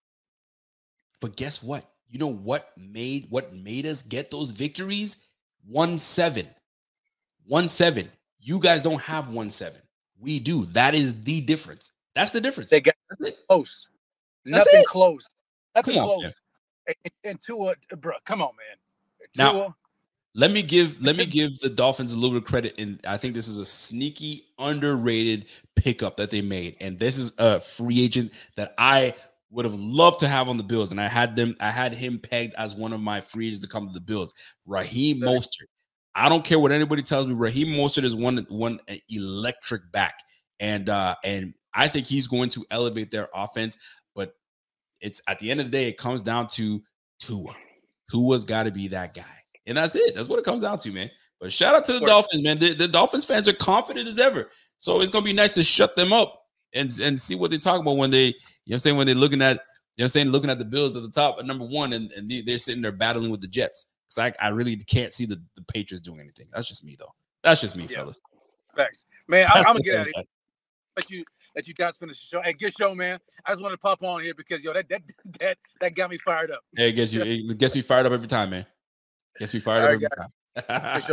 But guess what? You know what made what made us get those victories? One seven. One seven. You guys don't have one seven. We do. That is the difference. That's the difference. They got That's it. close. That's Nothing it. close. Nothing Come on, close. And, and, and Tua, bro, come on, man. Now- Tua, Let me give let me give the Dolphins a little bit of credit, and I think this is a sneaky, underrated pickup that they made. And this is a free agent that I would have loved to have on the Bills, and I had them. I had him pegged as one of my free agents to come to the Bills. Raheem Right. Mostert. I don't care what anybody tells me. Raheem Mostert is one one electric back, and uh, and I think he's going to elevate their offense. But it's at the end of the day, it comes down to Tua. Tua's got to be that guy. And that's it. That's what it comes down to, man. But shout out to the Of course. Dolphins, man. The, the Dolphins fans are confident as ever. So it's going to be nice to shut them up and, and see what they talk about when they, you know what I'm saying, when they're looking at, you know what I'm saying, looking at the Bills at the top at number one, and, and they, they're sitting there battling with the Jets. Because I, I really can't see the, the Patriots doing anything. That's just me, though. That's just me, Yeah. fellas. thanks. Man, I, That's I'm going the to get out of thing. here. Let you, let you guys finish the show. Hey, good show, man. I just wanted to pop on here because, yo, that that that, that got me fired up. Hey, it gets you, it gets me fired up every time, man. Gets me fired All up right, every time. All yeah,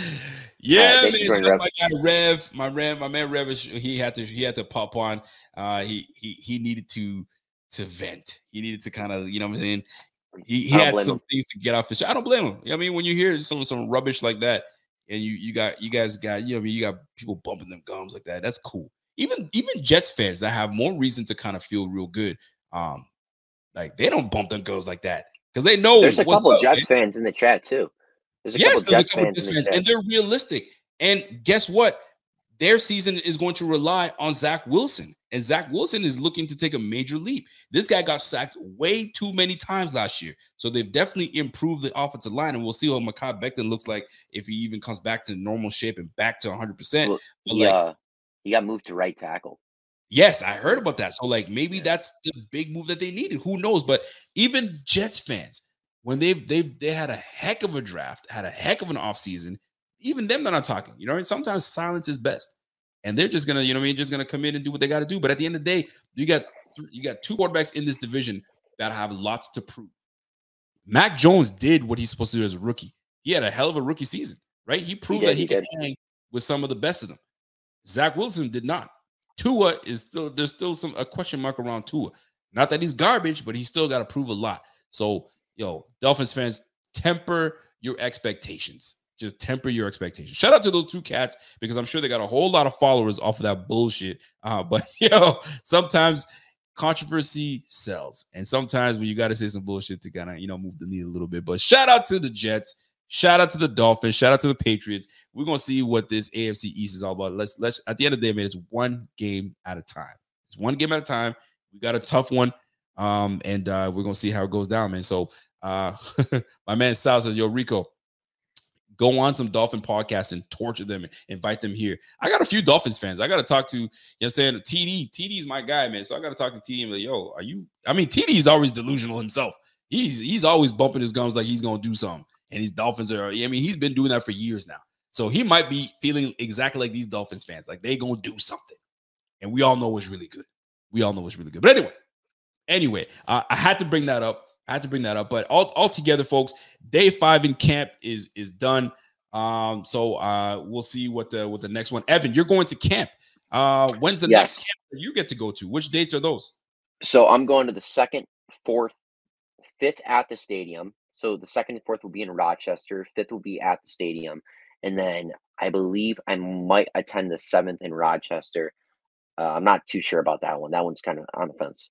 right, man. thank you, So Brent that's my guy Rev, my Rev, my man Rev. Is, he had to, he had to pop on. Uh, he he he needed to to vent. He needed to kind of, you know what I'm saying. He he I don't had blame some him. things to get off his. I don't blame him. I mean, when you hear some some rubbish like that, and you you got you guys got you know what I mean, you got people bumping them gums like that. That's cool. Even even Jets fans that have more reason to kind of feel real good. Um, like they don't bump them gums like that because they know There's a what's couple up, Jets man. fans in the chat too. There's a Yes, couple there's Jets a couple fans Jets in the fans, chat. and they're realistic. And guess what? Their season is going to rely on Zach Wilson, and Zach Wilson is looking to take a major leap. This guy got sacked way too many times last year, so they've definitely improved the offensive line, and we'll see what Mekhi Becton looks like if he even comes back to normal shape and back to one hundred percent. Well, But he, like, uh, he got moved to right tackle. yes, I heard about that. So like maybe that's the big move that they needed. Who knows? But even Jets fans, when they've they've they had a heck of a draft, had a heck of an offseason, even them they're not talking. You know what I mean? Sometimes silence is best. And they're just gonna, you know what I mean, just gonna come in and do what they gotta do. But at the end of the day, you got you got two quarterbacks in this division that have lots to prove. Mac Jones did what he's supposed to do as a rookie. He had a hell of a rookie season, right? He proved did, that he, he could did. hang with some of the best of them. Zach Wilson did not. Tua is still there's still some a question mark around Tua. Not that he's garbage, but he's still got to prove a lot. So, yo, Dolphins fans, temper your expectations. Just temper your expectations. Shout out to those two cats because I'm sure they got a whole lot of followers off of that bullshit. Uh, but, yo, sometimes controversy sells. And sometimes when you got to say some bullshit to kind of, you know, move the needle a little bit. But shout out to the Jets. Shout out to the Dolphins. Shout out to the Patriots. We're going to see what this A F C East is all about. Let's, let's, at the end of the day, man, it's one game at a time. It's one game at a time. We got a tough one. Um, and uh, we're going to see how it goes down, man. So uh, my man Sal says, yo, Rico, go on some Dolphin podcasts and torture them and invite them here. I got a few Dolphins fans. I got to talk to, you know what I'm saying? T D. T D is my guy, man. So I got to talk to T D and be like, yo, are you, I mean, T D is always delusional himself. He's, he's always bumping his gums like he's going to do something. And these Dolphins are, I mean, he's been doing that for years now. So he might be feeling exactly like these Dolphins fans, like they going to do something. And we all know what's really good. We all know what's really good. But anyway, anyway, uh, I had to bring that up. I had to bring that up. But all, all together, folks, day five in camp is is done. Um, so uh, we'll see what the what the next one. Evan, you're going to camp. Uh, when's the Yes. next camp that you get to go to? Which dates are those? So I'm going to the second, fourth, fifth at the stadium. So the second and fourth will be in Rochester. Fifth will be at the stadium. And then I believe I might attend the seventh in Rochester. Uh, I'm not too sure about that one. That one's kind of on the fence.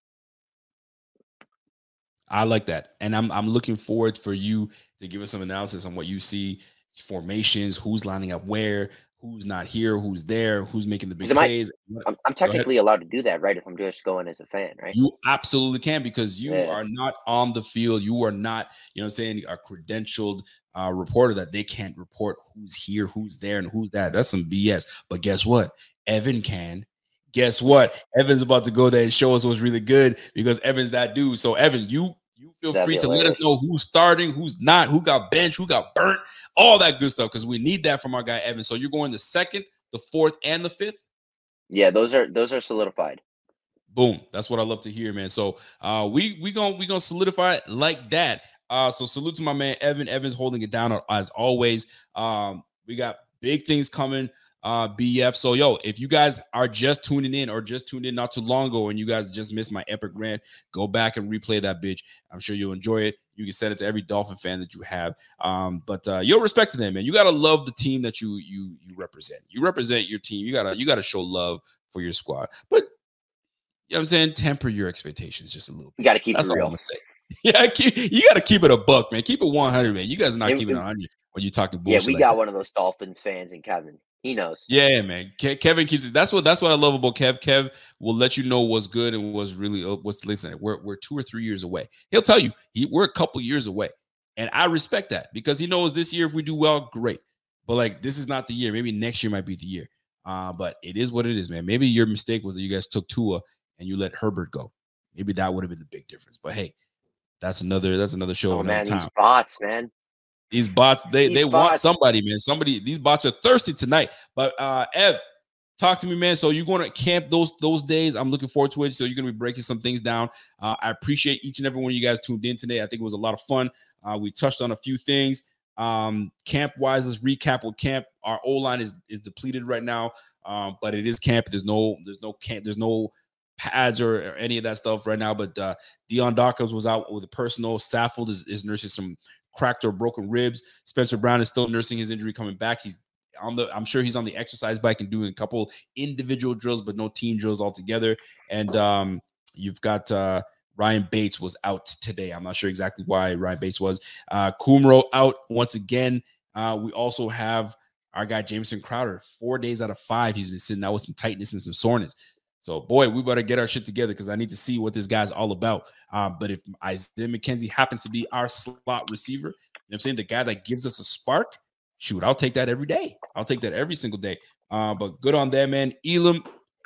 I like that. And I'm I'm looking forward for you to give us some analysis on what you see, formations, who's lining up where, who's not here, who's there, who's making the big Am I- plays. I'm, I'm technically allowed to do that, right? If I'm just going as a fan, right? You absolutely can because you Yeah. are not on the field. You are not, you know what I'm saying, a credentialed uh, reporter that they can't report who's here, who's there, and who's that. That's some B S. But guess what? Evan can. Guess what? Evan's about to go there and show us what's really good because Evan's that dude. So, Evan, you you feel That'd free be to let us hilarious. know who's starting, who's not, who got benched, who got burnt, all that good stuff because we need that from our guy, Evan. So, you're going the second, the fourth, and the fifth? Yeah, those are those are solidified. Boom. That's what I love to hear, man. So uh we we gonna we gonna solidify it like that. Uh so salute to my man Evan. Evan's holding it down as always. Um we got big things coming, uh B F. So yo, if you guys are just tuning in or just tuned in not too long ago and you guys just missed my epic rant, go back and replay that bitch. I'm sure you'll enjoy it. You can send it to every Dolphin fan that you have. Um, but uh, you'll respect to them, man. You gotta love the team that you you you represent. You represent your team. You gotta you gotta show love for your squad. But you know what I'm saying? Temper your expectations just a little bit. You got to keep That's it all I'm real. gonna say. Yeah, keep, you got to keep it a buck, man. Keep it one hundred, man. You guys are not And- keeping it and- one hundred when you're talking Yeah, bullshit. we like got that. one of those Dolphins fans in Kevin. He knows. Yeah, man. Ke- Kevin keeps it. That's what that's what I love about Kev. Kev will let you know what's good and what's really uh, what's listen. We're we're two or three years away. He'll tell you he, we're a couple years away, and I respect that because he knows this year if we do well, great. But like this is not the year. Maybe next year might be the year. Uh, but it is what it is, man. Maybe your mistake was that you guys took Tua and you let Herbert go. Maybe that would have been the big difference. But hey, that's another that's another show. Oh another man, time. these bots, man. These bots, they These they want bots. somebody, man. Somebody, these bots are thirsty tonight. But uh Ev, talk to me, man. So you're going to camp those those days. I'm looking forward to it. So you're going to be breaking some things down. Uh, I appreciate each and every one of you guys tuned in today. I think it was a lot of fun. Uh, we touched on a few things. Um, camp wise, let's recap with camp. Our O line is is depleted right now, um, but it is camp. There's no there's no camp. There's no pads or, or any of that stuff right now. But uh, Dion Dawkins was out with a personal. Saffold is, is nursing some cracked or broken ribs. Spencer Brown is still nursing his injury coming back. He's on the I'm sure he's on the exercise bike and doing a couple individual drills, but no team drills altogether. And um, you've got uh, Ryan Bates was out today. I'm not sure exactly why Ryan Bates was. Uh, Kumro out once again. Uh, we also have our guy Jameson Crowder. Four days out of five, he's been sitting out with some tightness and some soreness. So, boy, we better get our shit together because I need to see what this guy's all about. Um, but if Isaiah McKenzie happens to be our slot receiver, you know what I'm saying, the guy that gives us a spark, shoot, I'll take that every day. I'll take that every single day. Uh, but good on them, man. Elam,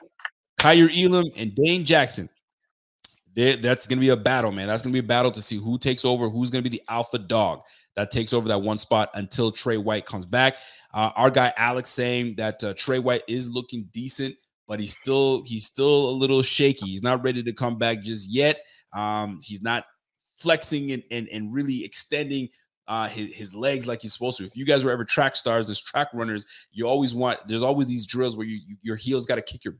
Kyer Elam, and Dane Jackson. They, that's going to be a battle, man. That's going to be a battle to see who takes over, who's going to be the alpha dog that takes over that one spot until Trey White comes back. Uh, our guy Alex saying that uh, Trey White is looking decent, but he's still he's still a little shaky. He's not ready to come back just yet. Um, he's not flexing and, and, and really extending uh, his, his legs like he's supposed to. If you guys were ever track stars, as track runners, you always want, there's always these drills where you, you your heels got to kick your butt.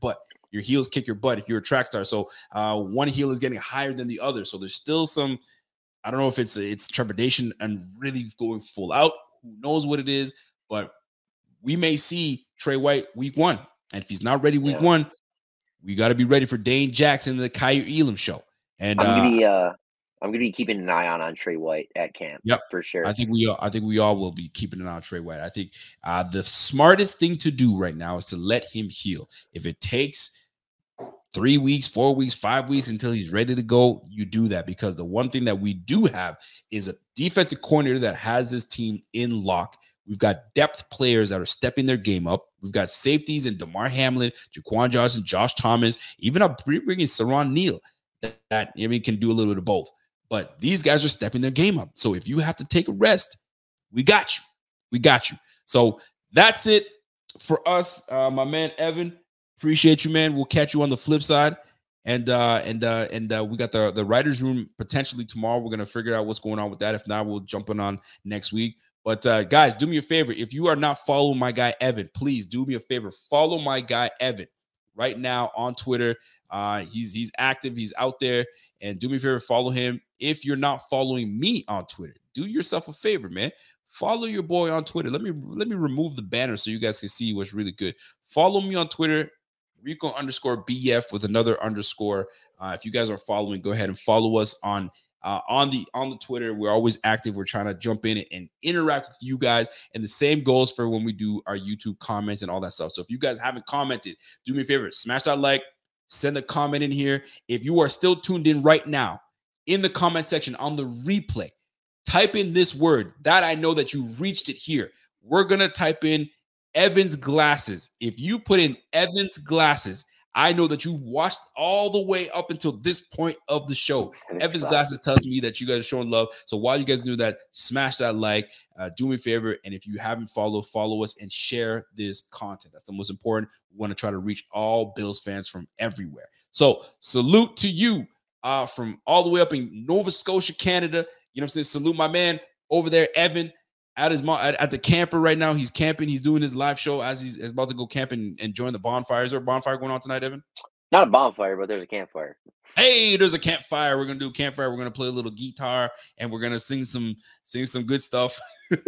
your heels kick your butt if you're a track star. So uh, one heel is getting higher than the other. So there's still some, I don't know if it's it's trepidation and really going full out. Who knows what it is? But we may see Trey White week one. And if he's not ready week yeah. one, we got to be ready for Dane Jackson and the Kaiir Elam show. And I'm gonna uh, be uh, I'm gonna be keeping an eye on on Trey White at camp. Yep, for sure. I think we all, I think we all will be keeping an eye on Trey White. I think uh, the smartest thing to do right now is to let him heal. If it takes three weeks, four weeks, five weeks until he's ready to go, you do that, because the one thing that we do have is a defensive coordinator that has this team in lock. We've got depth players that are stepping their game up. We've got safeties in DeMar Hamlin, Jaquan Johnson, Josh Thomas, even up bringing Saron Neal that, that I mean, can do a little bit of both. But these guys are stepping their game up. So if you have to take a rest, we got you. We got you. So that's it for us, uh, my man Evan. Appreciate you, man. We'll catch you on the flip side. And uh, and uh, and uh, we got the the writers' room potentially tomorrow. We're gonna figure out what's going on with that. If not, we'll jump in on next week. But uh, guys, do me a favor. If you are not following my guy Evan, please do me a favor. Follow my guy Evan right now on Twitter. Uh, he's he's active. He's out there. And do me a favor, follow him. If you're not following me on Twitter, do yourself a favor, man. Follow your boy on Twitter. Let me let me remove the banner so you guys can see what's really good. Follow me on Twitter, Rico underscore B F with another underscore. Uh, if you guys are following, go ahead and follow us on uh, on the on the Twitter. We're always active. We're trying to jump in and interact with you guys. And the same goes for when we do our YouTube comments and all that stuff. So if you guys haven't commented, do me a favor, smash that like, send a comment in here. If you are still tuned in right now, in the comment section on the replay, type in this word that I know that you reached it here. We're going to type in Evan's glasses. If you put in Evan's glasses, I know that you watched all the way up until this point of the show. Evan's glasses tells me that you guys are showing love. So while you guys do that, smash that like, uh, do me a favor. And if you haven't followed, follow us and share this content. That's the most important. We want to try to reach all Bills fans from everywhere. So salute to you uh, from all the way up in Nova Scotia, Canada. You know what I'm saying? Salute my man over there, Evan. At his at, at the camper right now. He's camping. He's doing his live show as he's, he's about to go camping and join the bonfire. Is there a bonfire going on tonight, Evan? Not a bonfire, but there's a campfire. Hey, there's a campfire. We're gonna do a campfire. We're gonna play a little guitar and we're gonna sing some sing some good stuff.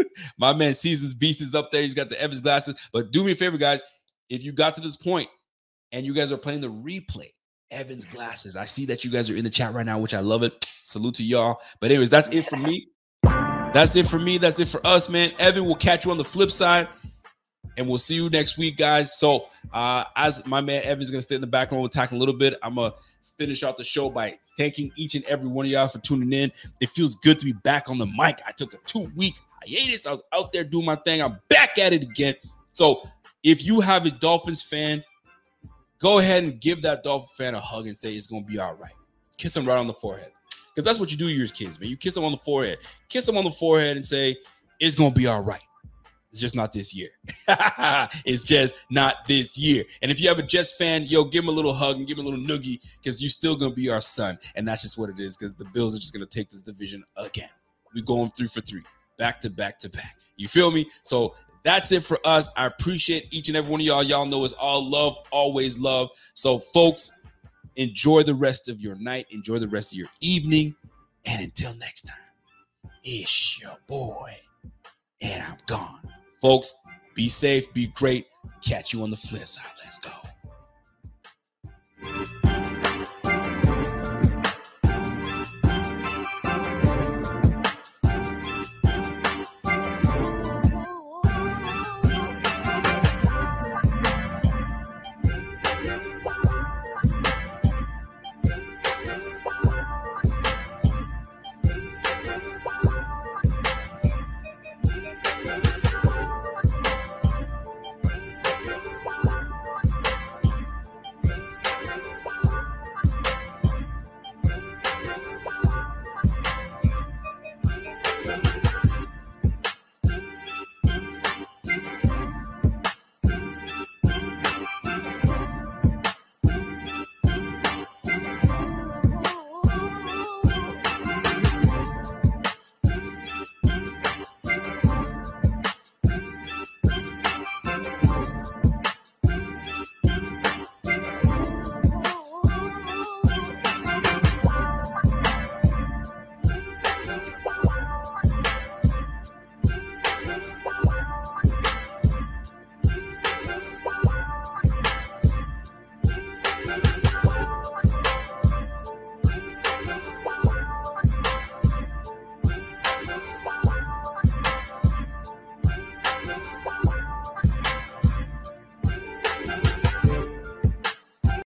My man Seasons Beast is up there. He's got the Evans glasses. But do me a favor, guys. If you got to this point and you guys are playing the replay, Evans glasses. I see that you guys are in the chat right now, which I love it. Salute to y'all. But anyways, that's it for me. That's it for me. That's it for us, man. Evan, will catch you on the flip side, and we'll see you next week, guys. So uh, as my man Evan's going to stay in the background, we'll talk a little bit. I'm going to finish out the show by thanking each and every one of y'all for tuning in. It feels good to be back on the mic. I took a two-week hiatus. I was out there doing my thing. I'm back at it again. So if you have a Dolphins fan, go ahead and give that Dolphin fan a hug and say it's going to be all right. Kiss him right on the forehead. Because that's what you do to your kids, man. You kiss them on the forehead. Kiss them on the forehead and say, it's going to be all right. It's just not this year. It's just not this year. And if you have a Jets fan, yo, give him a little hug and give him a little noogie because you're still going to be our son. And that's just what it is, because the Bills are just going to take this division again. We're going three for three, back to back to back. You feel me? So that's it for us. I appreciate each and every one of y'all. Y'all know it's all love, always love. So, folks, enjoy the rest of your night. Enjoy the rest of your evening. And until next time, it's your boy. And I'm gone. Folks, be safe, be great. Catch you on the flip side. Let's go.